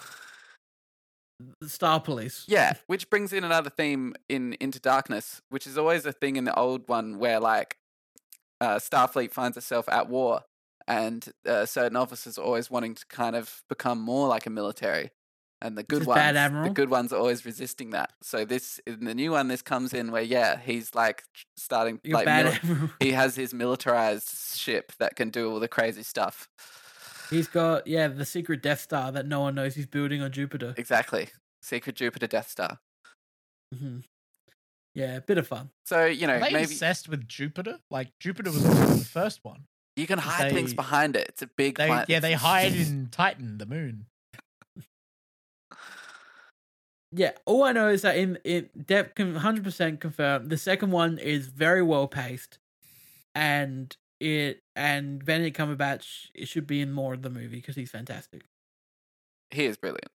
S1: the Star Police.
S4: Yeah, which brings in another theme in Into Darkness, which is always a thing in the old one where, like, Starfleet finds itself at war, and certain officers are always wanting to kind of become more like a military, and the good
S1: This bad
S4: ones,
S1: admiral?
S4: the good ones are always resisting that. So this in the new one, this comes in where he's like starting
S1: You're
S4: like
S1: bad admiral.
S4: he has his militarized ship that can do all the crazy stuff.
S1: He's got the secret Death Star that no one knows he's building on Jupiter.
S4: Exactly, secret Jupiter Death Star.
S1: Hmm. Yeah, a bit of fun.
S4: So
S2: Are they
S4: maybe
S2: obsessed with Jupiter? Like Jupiter was also the first one.
S4: you can hide things
S2: They-
S4: behind it. It's a big planet.
S2: They hide in Titan, the moon.
S1: Yeah, all I know is that in Depp can 100% confirm the second one is very well paced, and Benedict Cumberbatch it should be in more of the movie because he's fantastic.
S4: He is brilliant.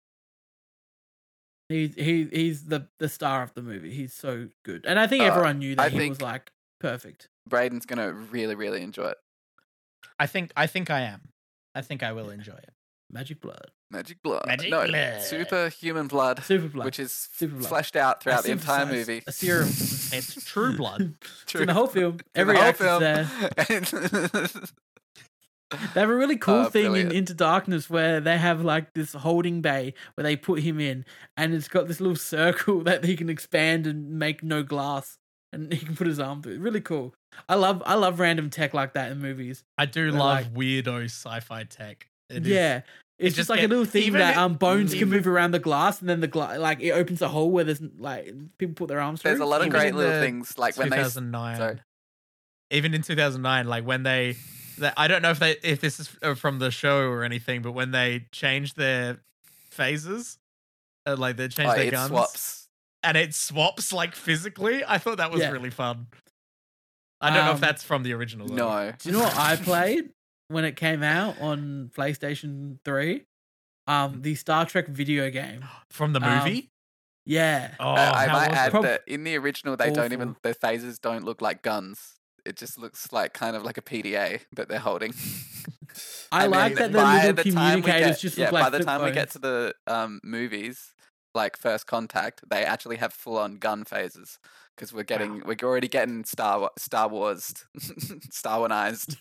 S1: He's the star of the movie. He's so good, and I think
S4: Uh,
S1: everyone knew that
S4: I
S1: he
S4: think-
S1: was like perfect.
S4: Braden's gonna really, really enjoy it.
S2: I think I am. I think I will enjoy it.
S1: Magic blood,
S4: Magic blood.
S2: Magic
S4: no,
S2: blood.
S4: superhuman blood,
S1: super blood,
S4: which is
S1: Super blood.
S4: fleshed out throughout
S1: A
S4: the entire
S1: synthesized-
S4: movie.
S1: A serum.
S2: It's true blood.
S1: It's in the whole film.
S4: In
S1: Every
S4: the whole
S1: actor's there.
S4: film.
S1: They have a really cool thing
S4: brilliant.
S1: in Into Darkness where they have like this holding bay where they put him in, and it's got this little circle that he can expand and make no glass, and he can put his arm through. Really cool. I love random tech like that in movies.
S2: I do
S1: They're
S2: love
S1: like-
S2: weirdo sci-fi tech. It is-
S1: Yeah. It's
S2: just
S1: just like a
S2: get-
S1: little thing
S2: even
S1: that
S2: it-
S1: Bones can
S2: even-
S1: move around the glass, and then the like it opens a hole where there's like people put their arms through.
S4: There's a lot of
S2: Even
S4: great
S2: in
S4: little
S2: the
S4: things, like when they.
S2: 2009.
S4: Sorry.
S2: Even in 2009, like when I don't know if this is from the show or anything, but when they changed their phases, like they changed their
S4: It
S2: guns,
S4: swaps.
S2: and it swaps like physically. I thought that was
S1: Yeah.
S2: really fun. I don't know if
S1: Um,
S2: that's from the original. Though.
S4: No.
S1: Do you know what I played when it came out on PlayStation 3? The Star Trek video game.
S2: From the movie.
S1: Yeah.
S2: Oh,
S4: I
S2: how
S4: might
S2: was
S4: add
S2: it?
S1: Prob-
S4: that in the original, they don't even.
S1: Awful.
S4: Their phasers don't look like guns. It just looks like kind of like a PDA that they're holding.
S1: I
S4: And
S1: like
S4: then
S1: that the
S4: by
S1: little
S4: the time we
S1: communicators
S4: get-
S1: just
S4: yeah,
S1: look like
S4: by the
S1: flip
S4: time we get
S1: phones.
S4: to the movies, like First Contact, they actually have full on gun phases because we're already getting Star Wars, Star Warsized.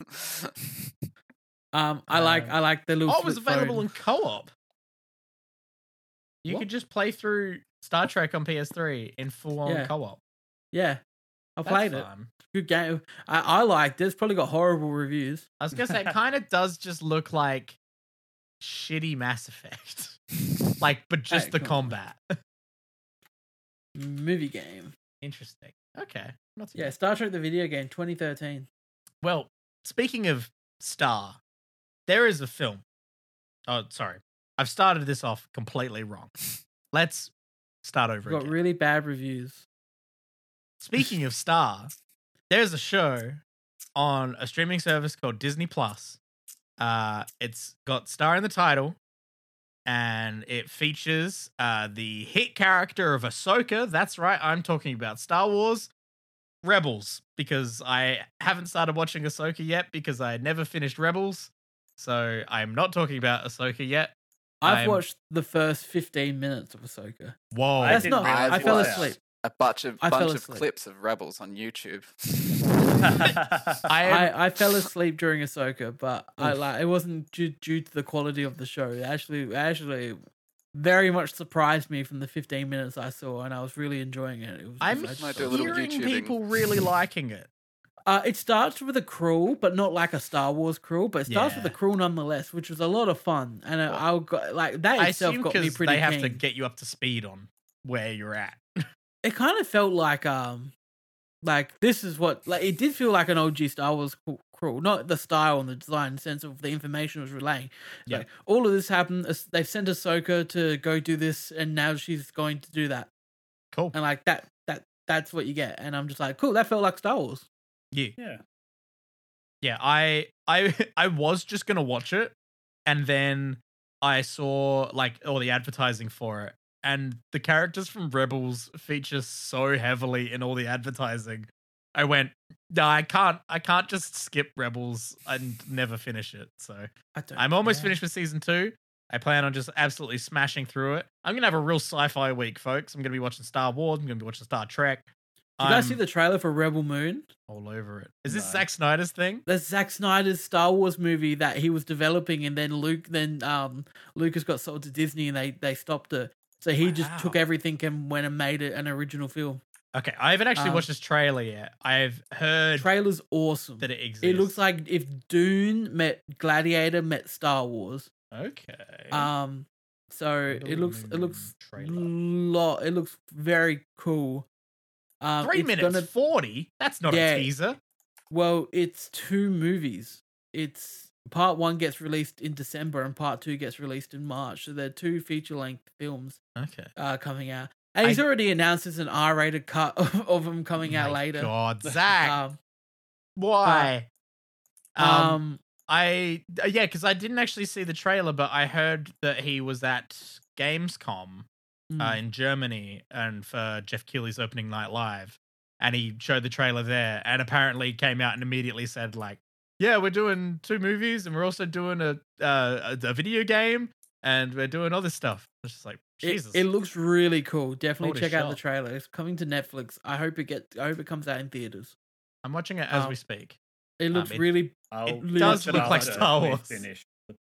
S1: I like the little.
S2: Oh, it was
S1: flip
S2: available
S1: phone.
S2: in co-op. You
S1: What?
S2: could just play through Star Trek on PS3 in full-on
S1: Yeah.
S2: co-op.
S1: Yeah, I
S2: That's
S1: played it.
S2: fun.
S1: Good game. I liked it. It's probably got horrible reviews.
S2: I was gonna say, it kind of does just look like shitty Mass Effect, like, but just
S1: Hey,
S2: the
S1: come on.
S2: combat.
S1: Movie game.
S2: Interesting. Okay. Not too
S1: Yeah,
S2: bad.
S1: Star Trek the video game, 2013.
S2: Well, speaking of Star, there is a film. Oh, sorry. I've started this off completely wrong. Let's start over
S1: Got
S2: again.
S1: really bad reviews.
S2: Speaking of Star, there's a show on a streaming service called Disney Plus. It's got Star in the title, and it features the hit character of Ahsoka. That's right, I'm talking about Star Wars Rebels, because I haven't started watching Ahsoka yet because I never finished Rebels. So I'm not talking about Ahsoka yet.
S1: I've
S2: I'm-
S1: watched the first 15 minutes of Ahsoka.
S2: Whoa.
S1: That's
S3: didn't
S1: not.
S3: realize
S1: I
S3: you
S1: fell
S3: watched
S1: asleep.
S4: A bunch of
S1: I fell
S4: bunch of
S1: asleep.
S4: clips of Rebels on YouTube.
S1: I fell asleep during Ahsoka, but it wasn't due to the quality of the show. It actually very much surprised me from the 15 minutes I saw, and I was really enjoying it. It was
S2: I'm
S1: I just
S4: Might
S1: fell
S4: do a little
S2: hearing
S4: YouTubing.
S2: people really liking it.
S1: It starts with a crawl, but not like a Star Wars crawl, but it starts with a
S2: Yeah.
S1: crawl nonetheless, which was a lot of fun. And I got like that
S2: I
S1: itself
S2: assume
S1: got me
S2: because
S1: pretty
S2: they have to
S1: keen.
S2: get you up to speed on where you're at.
S1: It kind of felt like this is what like it did feel like an OG Star Wars crawl, not the style and the design, in the sense of the information it was relaying.
S2: Yeah.
S1: Like, all of this happened. They've sent Ahsoka to go do this, and now she's going to do that.
S2: Cool.
S1: And like that's what you get. And I'm just like, cool. That felt like Star Wars.
S2: Yeah.
S3: Yeah.
S2: Yeah, I was just gonna watch it, and then I saw like all the advertising for it, and the characters from Rebels feature so heavily in all the advertising. I went, no, I can't just skip Rebels and never finish it. So I'm almost finished with season 2. I plan on just absolutely smashing through it. I'm gonna have a real sci-fi week, folks. I'm gonna be watching Star Wars. I'm gonna be watching Star Trek.
S1: Did you guys see the trailer for Rebel Moon?
S2: All over it. Is this
S3: No.
S2: Zack Snyder's thing?
S1: That's Zack Snyder's Star Wars movie that he was developing, and then Lucas got sold to Disney, and they stopped it. So he just took
S2: Wow.
S1: everything and went and made it an original film.
S2: Okay, I haven't actually
S1: Um,
S2: watched this trailer yet. I've heard
S1: Trailer's awesome.
S2: that it exists.
S1: It looks like if Dune met Gladiator met Star Wars.
S2: okay.
S1: So
S2: Rebel
S1: it looks
S2: Moon trailer.
S1: it looks very cool.
S2: 3
S1: it's
S2: minutes 40. That's not
S1: Yeah.
S2: a teaser.
S1: Well, it's 2 movies. It's part 1 gets released in December and part 2 gets released in March. So they're 2 feature-length films
S2: Okay.
S1: coming out. And he's already announced there's an R-rated cut of them coming out
S2: My
S1: later.
S2: God, Zach,
S1: Um,
S2: why?
S1: um,
S2: Yeah, because I didn't actually see the trailer, but I heard that he was at Gamescom in Germany and for Jeff Keighley's opening night live, and he showed the trailer there, and apparently came out and immediately said like, "Yeah, we're doing 2 movies, and we're also doing a video game, and we're doing all this stuff." It's just like, Jesus.
S1: It looks really cool. Definitely
S2: Holy
S1: check out the
S2: shot.
S1: trailer. It's coming to Netflix. I hope it comes out in theaters.
S2: I'm watching it as
S1: um,
S2: we speak.
S1: It looks
S2: it-
S1: really
S3: I'll
S2: It does
S3: watch
S2: look like
S3: after
S2: Star
S3: we
S2: Wars.
S3: finish.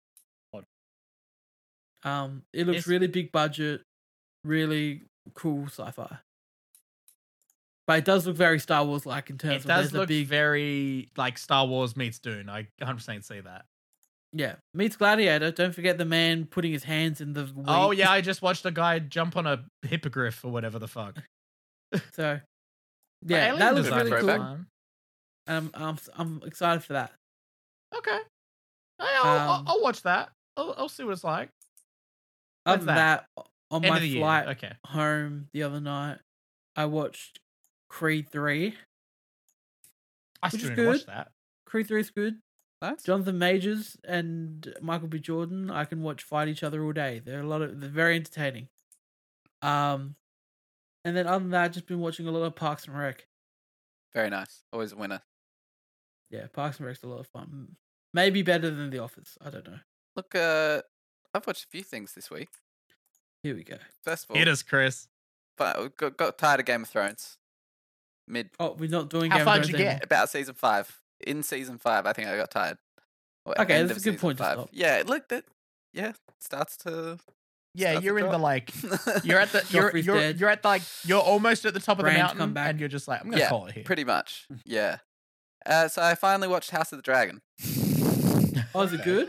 S1: it looks
S2: It's-
S1: really big budget, really cool sci-fi. But it does look very Star Wars like in terms
S2: It
S1: of
S2: does
S1: there's a
S2: look
S1: big
S2: very like Star Wars meets Dune. I 100% see that.
S1: yeah. Meets Gladiator. Don't forget the man putting his hands in the
S2: Oh
S1: wheat.
S2: yeah, I just watched a guy jump on a hippogriff or whatever the fuck.
S1: So
S2: But
S1: yeah,
S2: alien
S1: that looks
S2: design
S1: really
S2: looks
S1: cool.
S2: fun.
S1: I'm excited for that.
S2: Okay, I'll
S1: Um,
S2: I'll watch that. I'll see what it's like.
S1: Other
S2: When's
S1: than that, on
S2: End
S1: my
S2: of the year.
S1: flight
S2: Okay.
S1: home the other night, I watched Creed 3.
S2: I
S1: Which
S2: still
S1: is
S2: need to watch
S1: good.
S2: that.
S1: Creed 3 is good.
S4: Nice.
S1: Jonathan Majors and Michael B. Jordan, I can watch fight each other all day. They're very entertaining. And then other than that, I've just been watching a lot of Parks and Rec.
S4: Very nice. Always a winner.
S1: Yeah, Parks and Rec's a lot of fun. Maybe better than The Office. I don't know.
S4: Look, I've watched a few things this week.
S1: Here we go.
S4: First of all,
S2: Hit us, Chris.
S4: but got tired of Game of Thrones.
S1: Oh, we're not doing
S2: How
S1: Game of
S2: far
S1: Thrones
S2: did you get?
S1: anymore.
S4: About season 5. In season 5, I think I got tired. Or
S1: Okay,
S4: end
S1: that's
S4: of
S1: a good
S4: season
S1: point to
S4: 5.
S1: stop.
S4: Yeah, look, starts to.
S2: Yeah,
S4: starts to
S2: you're in the
S4: drop.
S2: like. You're at the.
S1: Joffrey's dead.
S2: You're at like. You're almost at the top of the
S1: Bran's
S2: mountain,
S1: come back.
S2: and you're just like, I'm gonna
S4: Yeah,
S2: call it here.
S4: pretty much. Yeah. So I finally watched House of the Dragon.
S1: Oh, is it good?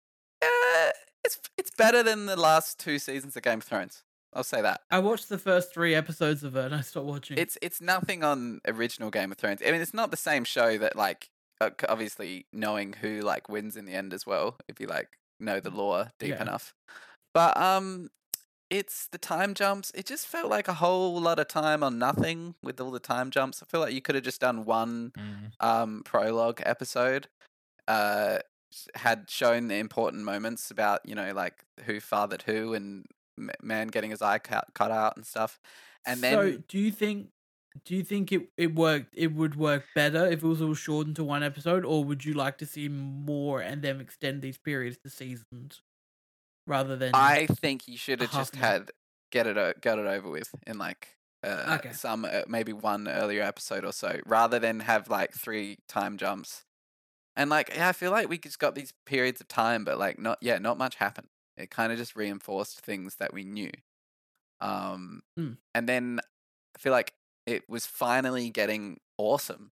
S4: It's better than the last 2 seasons of Game of Thrones. I'll say that.
S1: I watched the first 3 episodes of it and I stopped watching.
S4: It's nothing on original Game of Thrones. I mean, it's not the same show that like obviously knowing who like wins in the end as well, if you like know the lore deep
S1: Yeah.
S4: enough. But it's the time jumps. It just felt like a whole lot of time on nothing with all the time jumps. I feel like you could have just done one prologue episode, had shown the important moments about, you know, like who fathered who and man getting his eye cut out and stuff. And then
S1: So, do you think it worked? It would work better if it was all shortened to 1 episode, or would you like to see more and then extend these periods to seasons rather than?
S4: I think you should have
S1: half
S4: just
S1: an
S4: had got it over with in like
S1: Okay.
S4: some maybe one earlier episode or so, rather than have like 3 time jumps. And like, yeah, I feel like we just got these periods of time, but like not much happened. It kind of just reinforced things that we knew. And then I feel like it was finally getting awesome.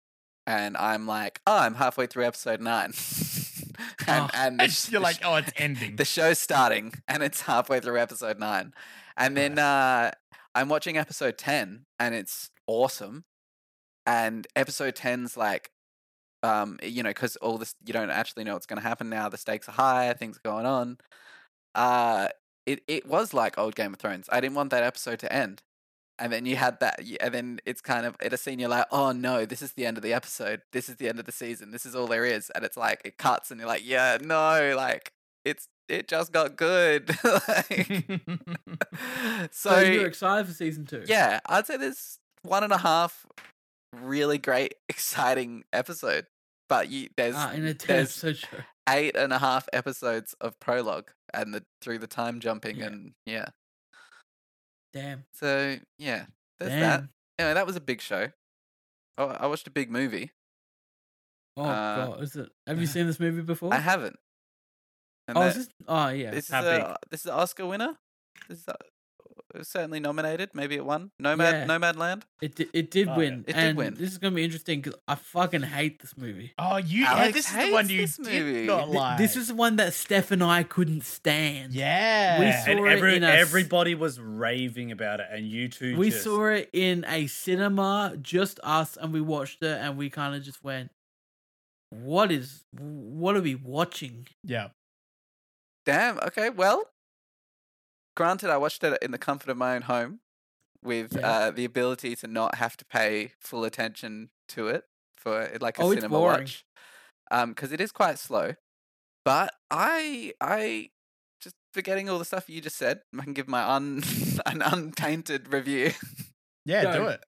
S4: and I'm like, oh, I'm halfway through episode 9.
S1: Oh.
S4: and
S2: You're like, oh, it's ending.
S4: the show's starting and it's halfway through episode 9. And then I'm watching episode 10 and it's awesome. And episode 10's like, you know, because all this, you don't actually know what's going to happen now. The stakes are high, things are going on. It was like old Game of Thrones. I didn't want that episode to end. And then you had that, and then it's kind of at a scene you're like, oh no, this is the end of the episode. This is the end of the season. This is all there is. And it's like, it cuts and you're like, yeah, no, like, it just got good. Like,
S1: So you're excited for season 2?
S4: yeah, I'd say there's 1.5 really great, exciting episode. But there's
S1: in a 10
S4: there's
S1: episode show.
S4: 8.5 episodes of prologue and through the time jumping
S1: Yeah.
S4: and yeah.
S1: Damn.
S4: So yeah, there's that.
S1: Damn.
S4: Anyway, that was a big show. Oh, I watched a big movie.
S1: Oh god, is it? Have you seen this movie before?
S4: I haven't. And
S1: Oh, is this? Oh yeah.
S4: this is
S3: How big?
S4: this is an Oscar winner. This is it was certainly nominated. Maybe it won. Nomadland.
S1: It did
S3: Oh,
S1: win.
S4: yeah. It did
S1: and
S4: win.
S1: this is gonna be interesting because I fucking hate this movie.
S2: Oh,
S4: Alex
S2: this is the one you
S4: hates this movie.
S2: did not like.
S1: This is the one that Steph and I couldn't stand.
S2: yeah.
S1: We
S3: And
S1: saw it in a
S3: everybody was raving about it, and you two
S1: We
S3: just...
S1: saw it in a cinema, just us, and we watched it, and we kind of just went, what are we watching?
S2: Yeah.
S4: Damn. Okay. Well, granted, I watched it in the comfort of my own home, with
S1: Yeah.
S4: the ability to not have to pay full attention to it for like a
S1: Oh, it's
S4: cinema
S1: boring.
S4: watch. Because it is quite slow. But I just forgetting all the stuff you just said, I can give my an untainted review.
S2: Yeah,
S1: Go.
S2: do it.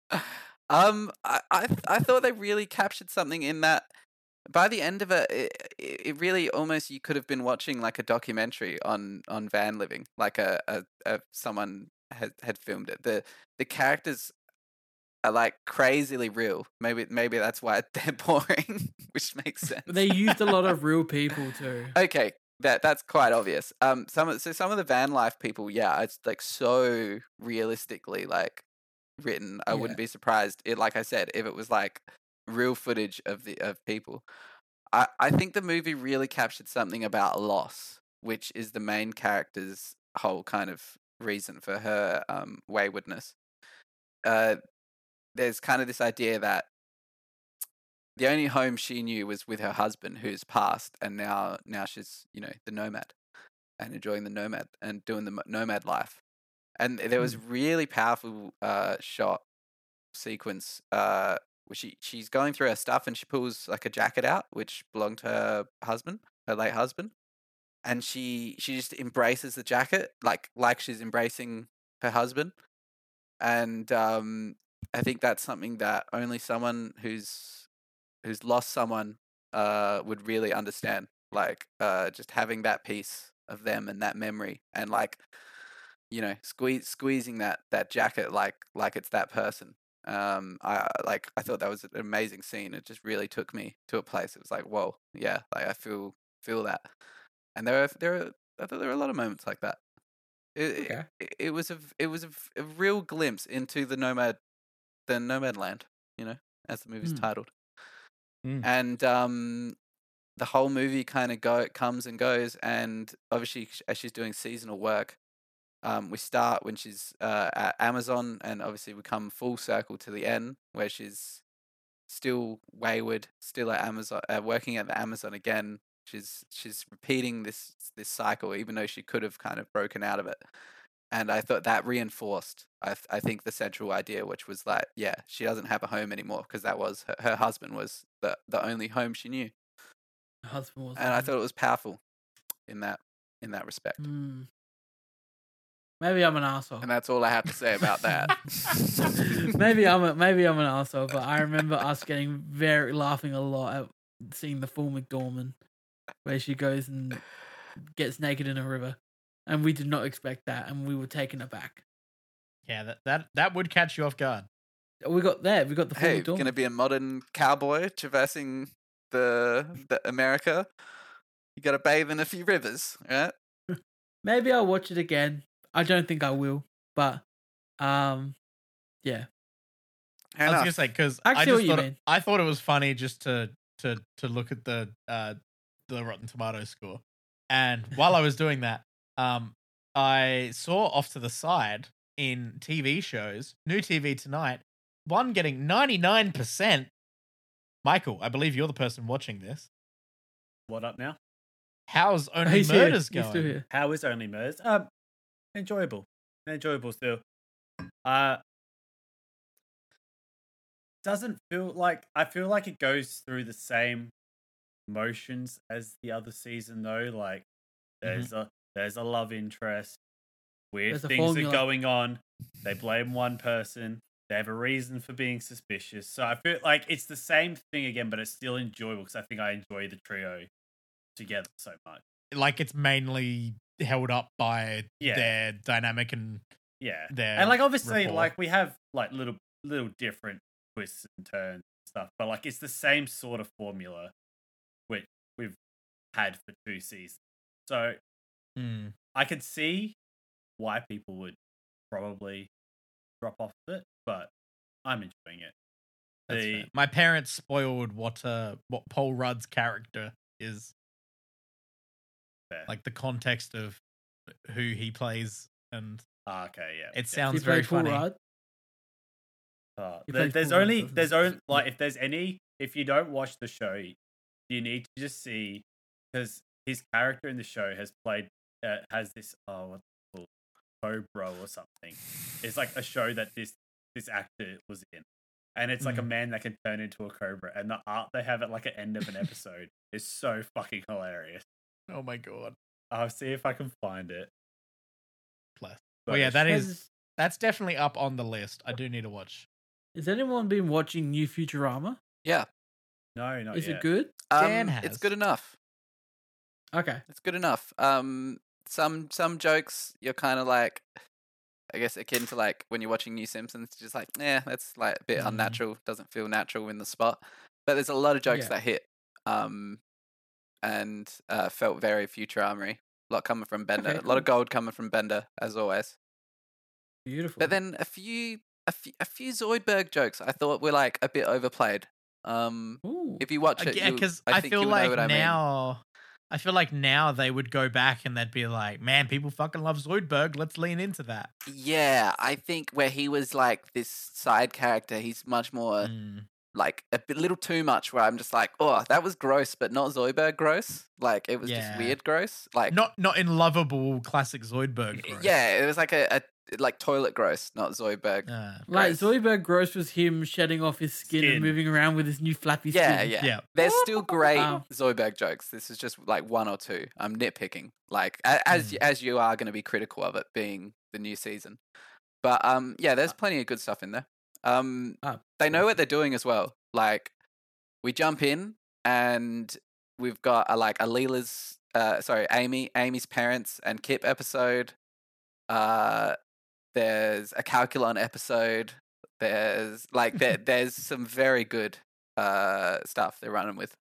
S4: I thought they really captured something in that. By the end of it really almost you could have been watching like a documentary on van living, like a someone had filmed it. The characters are like crazily real. Maybe that's why they're boring, which makes sense.
S1: But they used a lot of real people too.
S4: Okay, that's quite obvious. Some of the van life people, yeah, it's like so realistically like written. I wouldn't be surprised. Like I said, if it was like real footage of people. I think the movie really captured something about loss, which is the main character's whole kind of reason for her waywardness. There's kind of this idea that the only home she knew was with her husband, who's passed, and now she's the nomad and enjoying the nomad and doing the nomad life. And there was really powerful shot sequence where she's going through her stuff and she pulls like a jacket out which belonged to her late husband, and she just embraces the jacket like she's embracing her husband. And I think that's something that only someone who's lost someone would really understand, like just having that piece of them and that memory, and like squeezing that jacket like it's that person. I thought that was an amazing scene. It just really took me to a place. It was like, whoa, yeah, like I feel that. And I thought there were a lot of moments like that. It was a real glimpse into the nomad land, as the movie's titled. And the whole movie kind of comes and goes, and obviously as she's doing seasonal work, we start when she's at Amazon, and obviously we come full circle to the end where she's still wayward, still at Amazon, working at the Amazon again. She's repeating this cycle, even though she could have kind of broken out of it. And I thought that reinforced, I think, the central idea, which was like, yeah, she doesn't have a home anymore because that was her husband was the only home she knew.
S1: Her husband was.
S4: And I thought it was powerful in that respect.
S1: Maybe I'm an asshole.
S4: And that's all I have to say about that.
S1: maybe I'm an asshole, but I remember us laughing a lot at seeing the full McDormand, where she goes and gets naked in a river, and we did not expect that, and we were taken aback.
S2: Yeah, that would catch you off guard.
S1: We got the full
S4: Hey,
S1: McDormand.
S4: gonna be a modern cowboy traversing the America. You got to bathe in a few rivers, right?
S1: Maybe I'll watch it again. I don't think I will, but yeah.
S4: Fair
S2: I was
S4: enough.
S2: gonna say because
S1: I
S2: I
S1: see what
S2: just
S1: you
S2: thought
S1: mean.
S2: I thought it was funny just to look at the Rotten Tomatoes score, and while I was doing that, I saw off to the side in TV shows, New TV Tonight, one getting 99%. Michael, I believe you're the person watching this.
S3: What up now?
S2: How's Only
S1: He's here.
S2: Murders
S1: He's still
S2: going?
S1: here.
S3: How is Only Murders? Enjoyable. Enjoyable still. Doesn't feel like I feel like it goes through the same motions as the other season though. Like there's a love interest. Weird
S1: There's a
S3: things are
S1: formula.
S3: going on. They blame one person. They have a reason for being suspicious. So I feel like it's the same thing again, but it's still enjoyable because I think I enjoy the trio together so much.
S2: Like it's mainly held up by
S3: Yeah.
S2: their dynamic and
S3: Yeah.
S2: their
S3: And like obviously
S2: rapport.
S3: like we have like little different twists and turns and stuff, but like it's the same sort of formula which we've had for 2 seasons. So
S2: Mm.
S3: I could see why people would probably drop off it, but I'm enjoying it.
S2: That's
S3: The-
S2: fair. My parents spoiled what Paul Rudd's character is,
S3: Fair.
S2: like the context of who he plays, and
S3: Okay, yeah.
S2: it
S3: yeah.
S2: sounds
S1: You
S2: very
S1: played Paul
S2: funny.
S1: Rudd? He plays
S3: There's
S1: Paul Rudd,
S3: only
S1: doesn't he?
S3: like if you don't watch the show, you need to just see because his character in the show has this what's it called, Cobra or something. It's like a show that this actor was in, and it's like a man that can turn into a cobra, and the art they have at like an end of an episode is so fucking hilarious.
S2: Oh my god!
S3: I'll see if I can find it.
S2: Bless.
S3: But
S2: Well, yeah,
S1: Has
S2: that's definitely up on the list. I do need to watch.
S1: has anyone been watching New Futurama?
S4: Yeah.
S3: no, not
S1: Is
S3: yet.
S1: it good?
S2: Dan
S4: It's
S2: has.
S4: good enough.
S1: Okay.
S4: It's good enough. Some jokes you're kind of like, I guess akin to like when you're watching New Simpsons, just like, that's like a bit
S2: Mhm.
S4: unnatural. Doesn't feel natural in the spot. But there's a lot of jokes
S1: Yeah.
S4: that hit. And felt very Futurama-y. A lot coming from Bender.
S1: Okay,
S4: A lot of
S1: cool.
S4: gold coming from Bender, as always.
S1: Beautiful.
S4: But then a few Zoidberg jokes I thought were like a bit overplayed.
S1: Ooh.
S4: If you watch it,
S2: Yeah, because I
S4: think
S2: feel
S4: you would know
S2: like
S4: what I mean.
S2: now. I feel like now they would go back and they'd be like, "Man, people fucking love Zoidberg. Let's lean into that."
S4: Yeah, I think where he was like this side character, he's much more
S2: Mm.
S4: like little too much. Where I'm just like, oh, that was gross, but not Zoidberg gross. Like it was just
S2: Yeah.
S4: weird gross. Like
S2: Not in lovable classic Zoidberg. Gross.
S4: yeah, it was like a like toilet gross, not Zoidberg.
S1: Like
S4: gross.
S1: Zoidberg gross was him shedding off his skin and
S3: Skin.
S1: moving around with his new flappy
S4: Yeah,
S1: skin.
S4: yeah,
S2: Yeah.
S4: There's still great
S1: Wow.
S4: Zoidberg jokes. This is just like one or two. I'm nitpicking, like as you are going to be critical of it being the new season. But yeah, there's plenty of good stuff in there. They know what they're doing as well. Like we jump in and we've got a Leela's, Amy's parents and Kip episode. There's a Calculon episode. There's there's some very good stuff they're running with.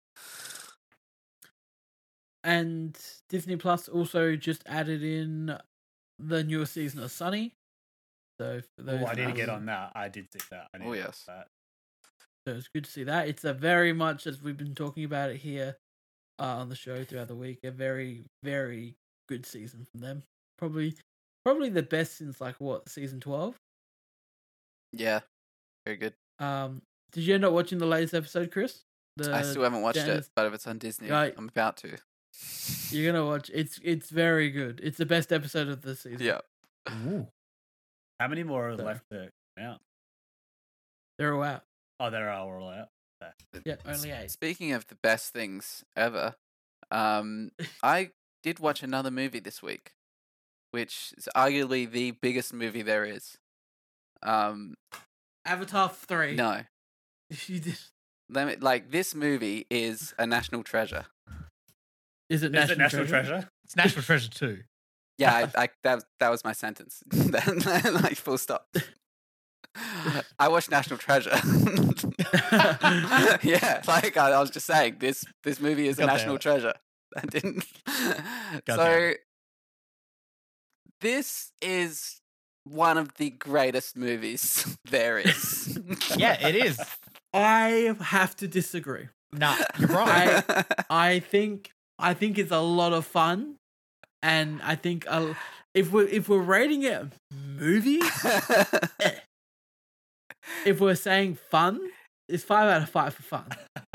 S1: And Disney Plus also just added in the newest season of Sunny. So for those,
S3: Oh, I didn't
S1: that
S3: get
S1: was-
S3: on that. I did see that. I
S4: Oh,
S3: didn't watch
S4: yes.
S3: that.
S1: So it's good to see that. It's a very much, as we've been talking about it here on the show throughout the week, a very, very good season from them. Probably the best since like season 12.
S4: Yeah, very good.
S1: Did you end up watching the latest episode, Chris?
S4: I still haven't watched
S1: Janice-
S4: it, but if it's on Disney,
S1: Right.
S4: I'm about to.
S1: You're gonna watch. It's very good. It's the best episode of the season.
S4: Yeah.
S2: Ooh.
S3: How many more are
S1: So-
S3: left to come out?
S1: They're all out.
S3: Oh, they're all out.
S1: Yeah, only 8.
S4: Speaking of the best things ever, I did watch another movie this week, which is arguably the biggest movie there is.
S1: Avatar 3.
S4: No,
S1: You did.
S4: this movie is a national treasure.
S1: Is it
S3: Is it
S1: National,
S3: National
S1: Treasure?
S3: Treasure?
S2: It's National Treasure 2.
S4: Yeah, that was my sentence. Like full stop. I watched National Treasure. Yeah, like I was just saying, this movie is a
S2: God damn
S4: national
S2: it.
S4: treasure. I didn't.
S2: God damn
S4: So this is one of the greatest movies there is.
S2: Yeah, it is.
S1: I have to disagree.
S2: Nah, you're wrong.
S1: I think it's a lot of fun, and I think if we're rating it a movie, if we're saying fun, it's 5 out of 5 for fun.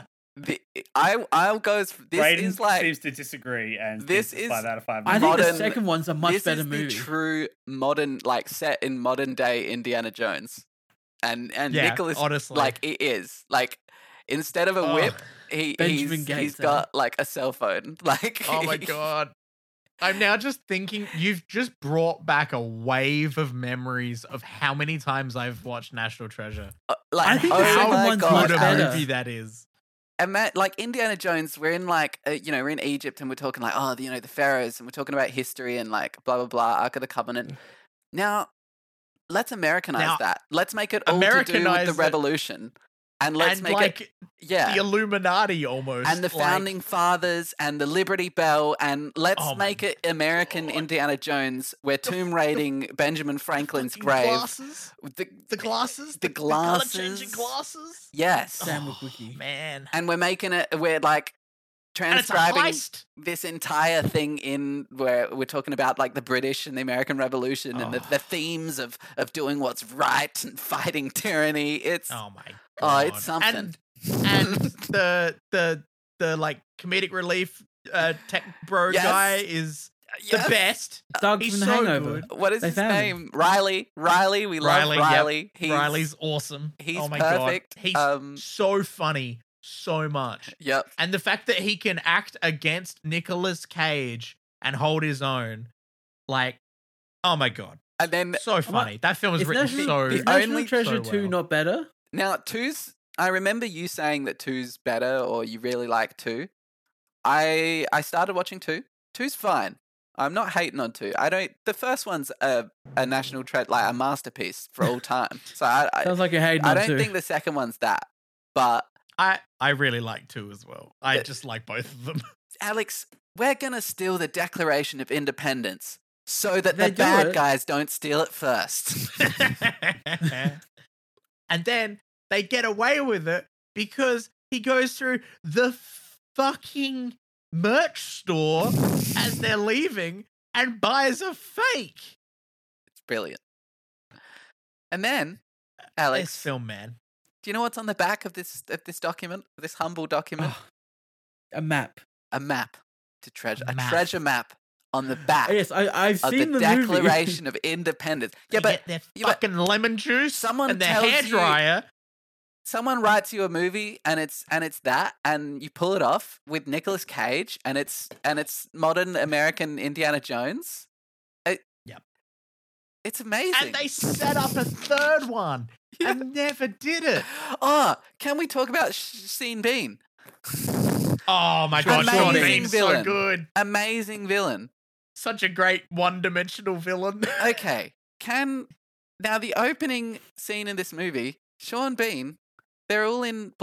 S4: I'll go as this
S3: Brayden
S4: is like
S3: seems to disagree, and
S4: this
S3: thinks it's
S4: is-
S3: 5 out of 5.
S1: I think the
S4: Modern-
S1: second one's a much
S4: this
S1: better
S4: is
S1: movie.
S4: the true modern, like set in modern day Indiana Jones, and
S2: Yeah,
S4: Nicholas,
S2: honestly.
S4: like it is like instead of a
S2: Oh.
S4: whip,
S1: Benjamin
S4: he's
S1: Gates,
S4: got like a cell phone. Like
S2: Oh my god. I'm now just thinking you've just brought back a wave of memories of how many times I've watched National Treasure.
S4: like
S1: I think
S4: oh
S1: the second
S4: my
S1: one's
S4: God,
S1: much
S2: What a
S1: better.
S2: movie that is.
S4: And like Indiana Jones, we're in like we're in Egypt and we're talking like the pharaohs and we're talking about history and like blah blah blah Ark of the Covenant. Now let's Americanize
S2: Now,
S4: that. Let's make it all to do with
S2: Americanize
S4: the
S2: it.
S4: revolution, and let's
S2: And
S4: make
S2: like
S4: it yeah.
S2: the Illuminati almost.
S4: And the founding fathers and the Liberty Bell, and let's
S2: Oh my
S4: make it American
S2: God.
S4: Indiana Jones. We're tomb raiding Benjamin Franklin's
S2: fucking
S4: grave.
S2: Glasses,
S4: The
S2: glasses,
S4: the
S2: color-changing
S4: glasses.
S2: glasses.
S4: yes,
S1: Sam
S2: Oh,
S1: Witwicky.
S2: man.
S4: and we're making it. We're like
S2: And it's a
S4: transcribing
S2: heist.
S4: this entire thing in where we're talking about like the British and the American Revolution and the themes of doing what's right and fighting tyranny. It's
S2: Oh my
S4: oh,
S2: god.
S4: it's something.
S2: And the like comedic relief tech bro
S4: Yes.
S2: guy is
S4: Yes.
S2: the best.
S1: Doug
S2: He's
S1: from The
S2: so
S1: Hangover.
S2: good.
S4: What is
S1: They
S4: his
S1: found him.
S4: name? Riley. Riley. We love
S2: Riley, yep.
S4: Riley. He's,
S2: Riley's awesome.
S4: he's
S2: oh my
S4: perfect.
S2: god. He's so funny so much.
S4: Yep.
S2: And the fact that he can act against Nicolas Cage and hold his own, like, oh my god.
S4: And then
S2: So funny. That film was
S1: Is
S2: written
S1: National,
S2: so
S1: is
S4: the
S1: National
S4: only-
S1: Treasure
S2: so
S1: 2
S2: well.
S1: not better?
S4: now two's. I remember you saying that two's better, or you really like two. I started watching two. Two's fine. I'm not hating on two. I don't. The first one's a national treasure, like a masterpiece for all time. So I
S1: Sounds like you're hating
S4: I
S1: on
S4: don't
S1: 2.
S4: think the second one's that. But
S2: I really like 2 as well. I
S4: The-
S2: just like both of them.
S4: Alex, we're gonna steal the Declaration of Independence so that
S1: They
S4: the
S1: do
S4: bad
S1: it.
S4: guys don't steal it first.
S2: And then they get away with it because he goes through the fucking merch store as they're leaving and buys a fake.
S4: It's brilliant. And then,
S2: This
S4: Alex,
S2: film, man.
S4: do you know what's on the back of this document? This humble document?
S1: A map.
S4: A map to treasure. A
S2: Map.
S4: treasure map on the back
S1: Yes, I've
S4: of the
S1: seen the movie.
S4: Declaration of Independence. Yeah,
S2: They
S4: but
S2: get their
S4: yeah, but
S2: fucking lemon juice
S4: someone
S2: and their
S4: tells
S2: hair
S4: you-
S2: dryer.
S4: someone writes you a movie and it's that, and you pull it off with Nicolas Cage and it's modern American Indiana Jones.
S2: Yep.
S4: It's amazing.
S2: And they set up a third one
S4: Yeah.
S2: and never did it.
S4: Oh, can we talk about Sean Bean?
S2: Oh my god, Sean
S4: Amazing
S2: Bean's so
S4: villain.
S2: good.
S4: Amazing villain.
S2: Such a great one-dimensional villain.
S4: Okay, now the opening scene in this movie, Sean Bean, they're all in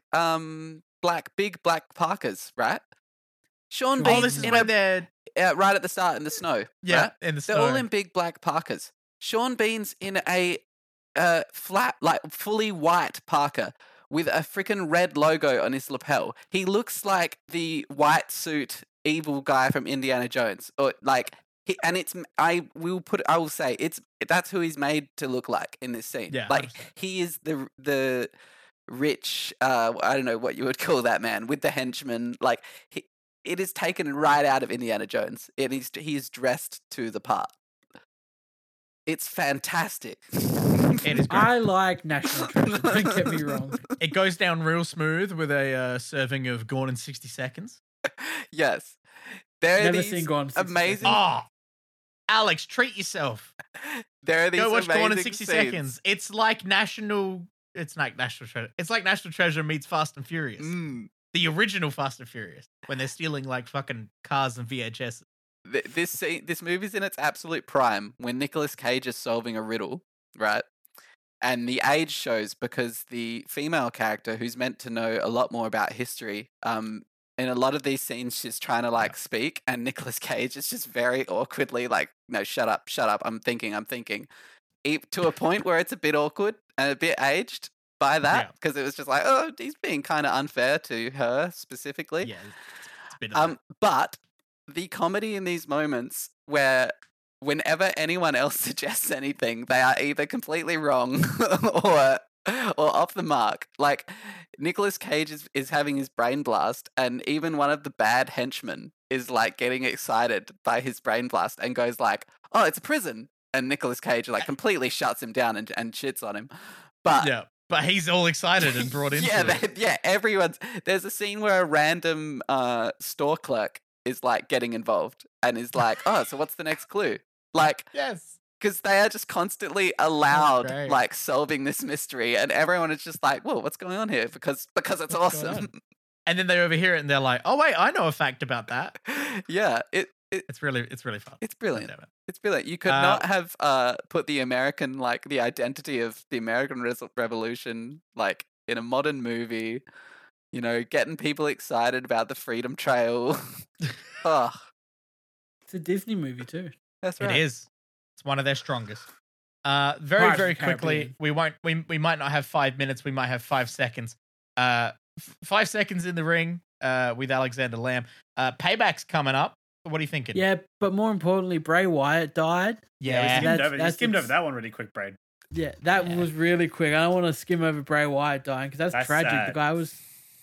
S4: big black parkas, right? Sean
S1: Oh,
S4: Bean's
S2: Oh, this is
S4: in
S2: when they're
S4: right at the start in the snow.
S2: yeah
S4: right?
S2: in the
S4: They're
S2: snow.
S4: all in big black parkas. Sean Bean's in a flat, like fully white parka with a freaking red logo on his lapel. He looks like the white suit evil guy from Indiana Jones, or like. I will say that's who he's made to look like in this scene.
S2: Yeah,
S4: like
S2: 100%.
S4: he is the rich. I don't know what you would call that man with the henchman. Like it is taken right out of Indiana Jones. He is dressed to the part. It's fantastic.
S2: It is great.
S1: I like National Treasure. Don't get me wrong.
S2: It goes down real smooth with a serving of Gone in 60 seconds.
S4: Yes, there are
S1: Never
S4: these
S1: seen Gone in 60
S4: amazing.
S2: Oh, Alex, treat yourself.
S4: There are these
S2: Go watch
S4: amazing
S2: Gone in 60
S4: scenes.
S2: seconds. It's like National Treasure. It's like National Treasure meets Fast and Furious.
S4: Mm.
S2: The original Fast and Furious, when they're stealing like fucking cars and VHS.
S4: This movie's in its absolute prime when Nicolas Cage is solving a riddle, right? And the age shows because the female character, who's meant to know a lot more about history, in a lot of these scenes, she's trying to like speak, and Nicolas Cage is just very awkwardly like, "No, shut up, I'm thinking." to a point where it's a bit awkward and a bit aged by that
S2: Yeah.
S4: because it was just like, oh, he's being kind of unfair to her specifically.
S2: Yeah, it's a bit of
S4: But the comedy in these moments where whenever anyone else suggests anything, they are either completely wrong or off the mark. Like Nicolas Cage is having his brain blast, and even one of the bad henchmen is like getting excited by his brain blast and goes like, "Oh, it's a prison," and Nicolas Cage like completely shuts him down and shits on him. But
S2: yeah, but he's all excited and brought into it.
S4: Everyone's. There's a scene where a random store clerk is like getting involved and is like, "Oh, so what's the next clue?" Like,
S2: Yes.
S4: because they are just constantly allowed
S2: great.
S4: like solving this mystery, and everyone is just like, "Whoa, what's going on here?" Because it's
S2: What's going
S4: awesome.
S2: And then they overhear it and they're like, "Oh wait, I know a fact about that."
S4: Yeah,
S2: It's really fun.
S4: it's brilliant.
S2: Damn it.
S4: It's brilliant. You could not have put the American, like the identity of the American Revolution, like in a modern movie. You know, getting people excited about the Freedom Trail. Oh,
S1: It's a Disney movie too.
S4: that's right.
S2: It is. It's one of their strongest.
S1: Pirates
S2: Very,
S1: of
S2: very
S1: the
S2: quickly.
S1: Caribbean.
S2: We might not have 5 minutes. We might have 5 seconds. 5 seconds in the ring. With Alexander Lamb. Payback's coming up. What are you thinking?
S1: Yeah, but more importantly, Bray Wyatt died.
S2: Yeah.
S1: that's-
S3: You skimmed
S1: that's-
S3: over that one really quick, Braid.
S1: Yeah, that
S2: Yeah.
S1: was really quick. I don't want to skim over Bray Wyatt dying because that's tragic.
S3: sad.
S1: The guy was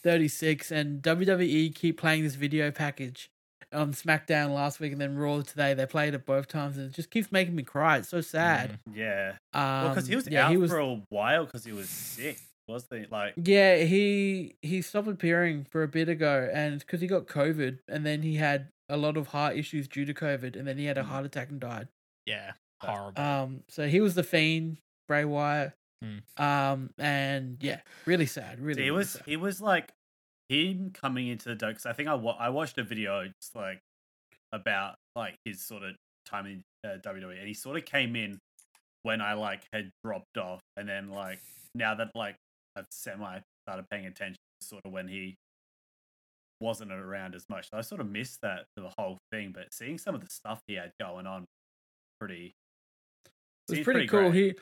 S1: 36, and WWE keep playing this video package on SmackDown last week and then Raw today. They played it both times, and it just keeps making me cry. It's so sad.
S3: Yeah. Well, because he was
S1: yeah,
S3: out
S1: he was.
S3: for a while because he was sick, wasn't he? Like,
S1: Yeah, he stopped appearing for a bit ago, and because he got COVID, and then he had a lot of heart issues due to COVID, and then he had a heart attack and died.
S2: Yeah. Horrible.
S1: So he was the Fiend, Bray Wyatt.
S2: Mm.
S1: And yeah, really sad. Really,
S3: he
S1: really
S3: was
S1: sad.
S3: he was like him coming into the dope. Because I think I watched a video just like about like his sort of time in WWE, and he sort of came in when I like had dropped off, and then like now that like I've semi started paying attention, sort of when he wasn't around as much. So I sort of missed that for the whole thing, but seeing some of the stuff he had going on,
S1: It was
S3: seems
S1: pretty cool.
S3: great.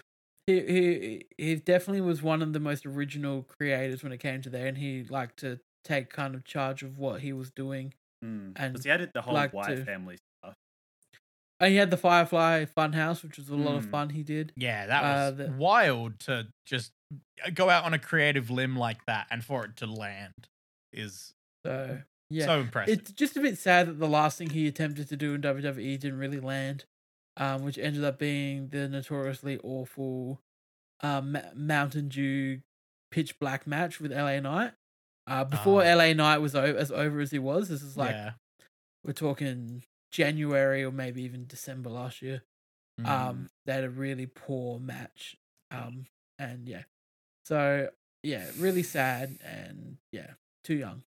S1: He definitely was one of the most original creators when it came to there, and he liked to take kind of charge of what he was doing. And
S3: Because he had the whole
S1: like
S3: White
S1: to-
S3: family stuff.
S1: And he had the Firefly Funhouse, which was a lot of
S3: Mm.
S1: fun. He did.
S2: Yeah, that was wild to just go out on a creative limb like that and for it to land is
S1: So yeah,
S2: so impressive.
S1: it's just a bit sad that the last thing he attempted to do in WWE didn't really land, which ended up being the notoriously awful Mountain Dew Pitch Black match with LA Knight. Before LA Knight was as over as he was, this is like
S2: yeah.
S1: we're talking January or maybe even December last year.
S2: Mm.
S1: They had a really poor match, and yeah, so yeah, really sad, and yeah, too young.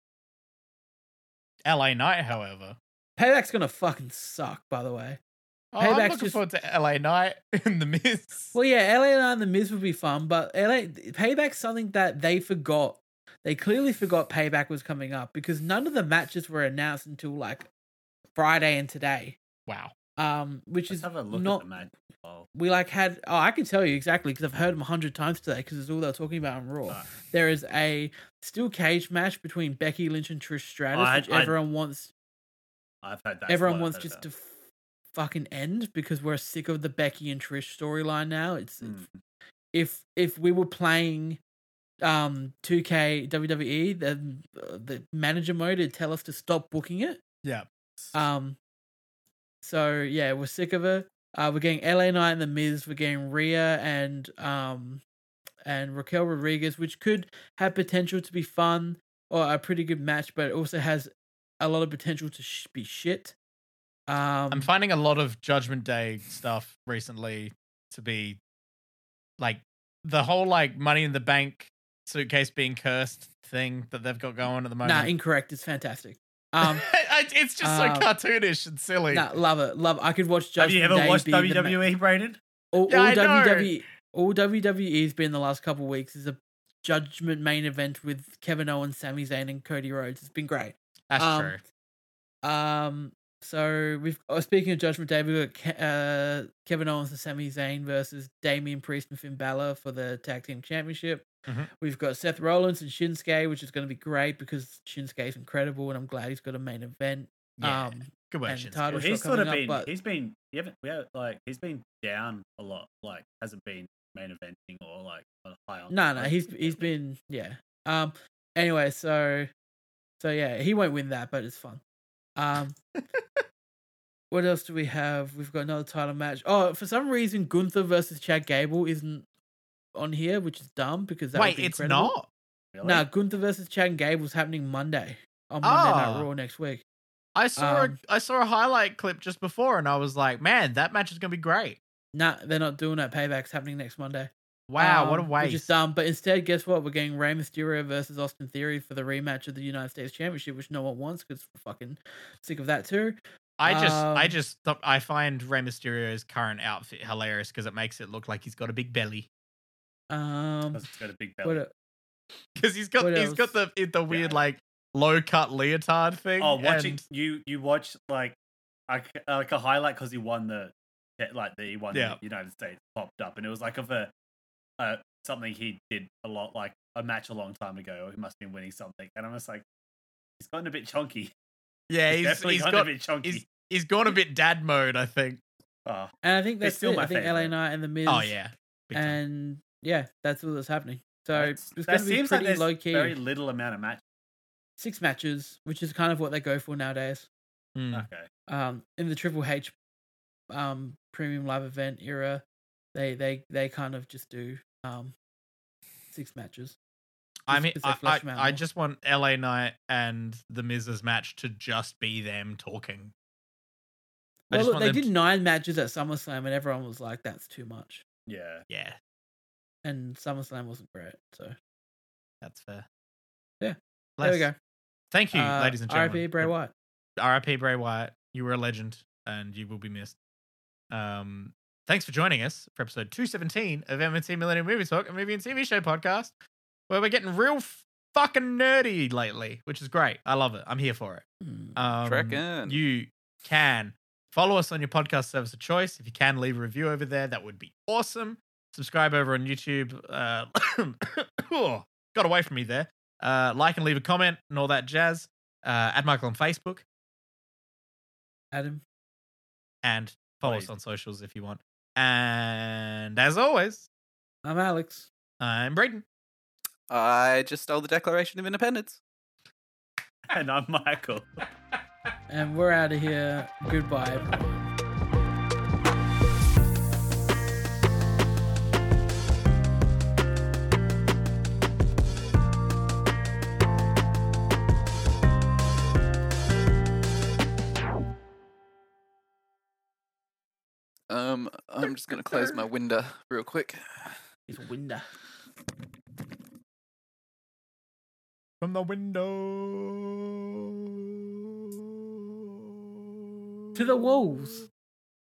S2: LA Knight, however.
S1: Payback's gonna fucking suck, by the way.
S2: Oh, I'm
S1: Payback's
S2: looking
S1: just-
S2: forward to LA Knight in the Miz.
S1: Well, yeah, LA Knight and the Miz would be fun, but Payback's something that they forgot. They clearly forgot Payback was coming up because none of the matches were announced until like Friday and today.
S2: Wow.
S1: Which
S3: Let's
S1: is
S3: have a look
S1: not.
S3: at the match. Oh,
S1: We like had. Oh, I can tell you exactly because I've heard them 100 times today because it's all they're talking about on Raw.
S3: Right.
S1: There is a steel cage match between Becky Lynch and Trish Stratus,
S3: I-
S1: which
S3: I-
S1: everyone wants.
S3: I've had that.
S1: Everyone
S3: I've
S1: wants
S3: heard
S1: just
S3: that.
S1: to fucking end because we're sick of the Becky and Trish storyline now. It's
S3: Mm.
S1: if we were playing 2K WWE, the manager mode would tell us to stop booking it.
S2: Yeah.
S1: So yeah, we're sick of it. We're getting LA Knight and the Miz. We're getting Rhea and Raquel Rodriguez, which could have potential to be fun or a pretty good match, but it also has a lot of potential to be shit.
S2: I'm finding a lot of Judgment Day stuff recently to be like the whole like Money in the Bank suitcase being cursed thing that they've got going at the moment.
S1: Nah, incorrect. It's fantastic.
S2: It's just so cartoonish and silly.
S1: Nah, love it. I could watch
S3: Have
S1: Judgment
S3: you ever
S1: Day
S3: watched
S1: be the
S3: WWE, Braden?
S1: all
S2: Yeah, I know.
S1: WWE. All WWE's been the last couple of weeks is a Judgment main event with Kevin Owens, Sami Zayn, and Cody Rhodes. It's been great.
S2: That's
S1: um,
S2: true.
S1: So we've speaking of Judgment Day, we've got Kevin Owens and Sami Zayn versus Damian Priest and Finn Balor for the Tag Team Championship.
S2: Mhm.
S1: We've got Seth Rollins and Shinsuke, which is going to be great because Shinsuke is incredible, and I'm glad he's got a main event.
S2: Yeah. Good work,
S1: and
S2: Shinsuke.
S1: title
S3: Well,
S1: shot
S3: he's sort of
S1: coming
S3: been.
S1: up, but
S3: He's been. He's been down a lot. Like, hasn't been main eventing or like on high on.
S1: no, he's been Anyway, so yeah, he won't win that, but it's fun. What else do we have? We've got another title match. Oh, for some reason, Gunther versus Chad Gable isn't on here, which is dumb because that would
S2: Wait,
S1: be
S2: it's
S1: incredible.
S2: not.
S3: Really?
S1: No, Gunther versus Chad Gable is happening Monday on Monday Night
S2: Oh.
S1: Raw next week.
S2: I saw a highlight clip just before, and I was like, "Man, that match is gonna be great."
S1: Nah, they're not doing that. Payback's happening next Monday.
S2: Wow, what a
S1: Which is
S2: waste!
S1: dumb. But instead, guess what? We're getting Rey Mysterio versus Austin Theory for the rematch of the United States Championship, which no one wants because we're fucking sick of that too.
S2: I find Rey Mysterio's current outfit hilarious because it makes it look like he's got a big belly.
S3: 'Cause it's got a big belly.
S2: Because he's got
S1: What
S2: the weird like low cut leotard thing.
S3: Oh, watching
S2: and-
S3: you watch like a highlight because he won the United States popped up, and it was like of a something he did a lot, like a match a long time ago, or he must have been winning something, and I'm just like, he's gotten a bit chunky.
S2: Yeah,
S3: He's definitely
S2: he's
S3: gotten
S2: got
S3: a bit chunky.
S2: he's gone a bit dad mode, I think.
S3: Oh,
S1: And I think
S3: He's
S1: that's
S3: still
S1: it.
S3: my
S1: I think LA
S3: favourite.
S1: Knight and The Miz.
S2: Oh yeah, big time.
S1: And yeah, that's all that's happening. So
S3: that's-
S1: it's
S3: that
S1: going to be
S3: seems like
S1: pretty
S3: there's
S1: low key.
S3: very little amount of match.
S1: 6 matches, which is kind of what they go for nowadays.
S2: Mm.
S3: Okay,
S1: In the Triple H premium live event era, they kind of just do 6 matches.
S2: I mean,
S1: because they flesh them out
S2: I
S1: more.
S2: just want LA Knight and the Miz's match to just be them talking. I
S1: Well,
S2: just
S1: look,
S2: want
S1: they
S2: them
S1: did 9 matches at SummerSlam, and everyone was like, "That's too much."
S3: yeah.
S2: Yeah,
S1: And SummerSlam wasn't great, so
S2: that's fair.
S1: Yeah,
S2: Bless.
S1: there we go.
S2: Thank you, ladies and gentlemen.
S1: R.I.P. Bray Wyatt.
S2: R.I.P. Bray Wyatt. You were a legend, and you will be missed. Thanks for joining us for episode 217 of MNT Millennium Movie Talk, a movie and TV show podcast, where we're getting real fucking nerdy lately, which is great. I love it. I'm here for it.
S4: Frickin'.
S2: You can follow us on your podcast service of choice. If you can, leave a review over there. That would be awesome. Subscribe over on YouTube. Got away from me there. Like and leave a comment and all that jazz. Add Michael on Facebook
S1: Adam.
S2: and follow us
S3: Please.
S2: on socials if you want. And as always,
S1: I'm Alex.
S2: I'm Braden.
S4: I just stole the Declaration of Independence.
S3: And I'm Michael.
S1: And we're out of here. Goodbye, everyone.
S4: I'm just gonna close my window real quick.
S1: It's Winder.
S2: From the window
S1: To the walls.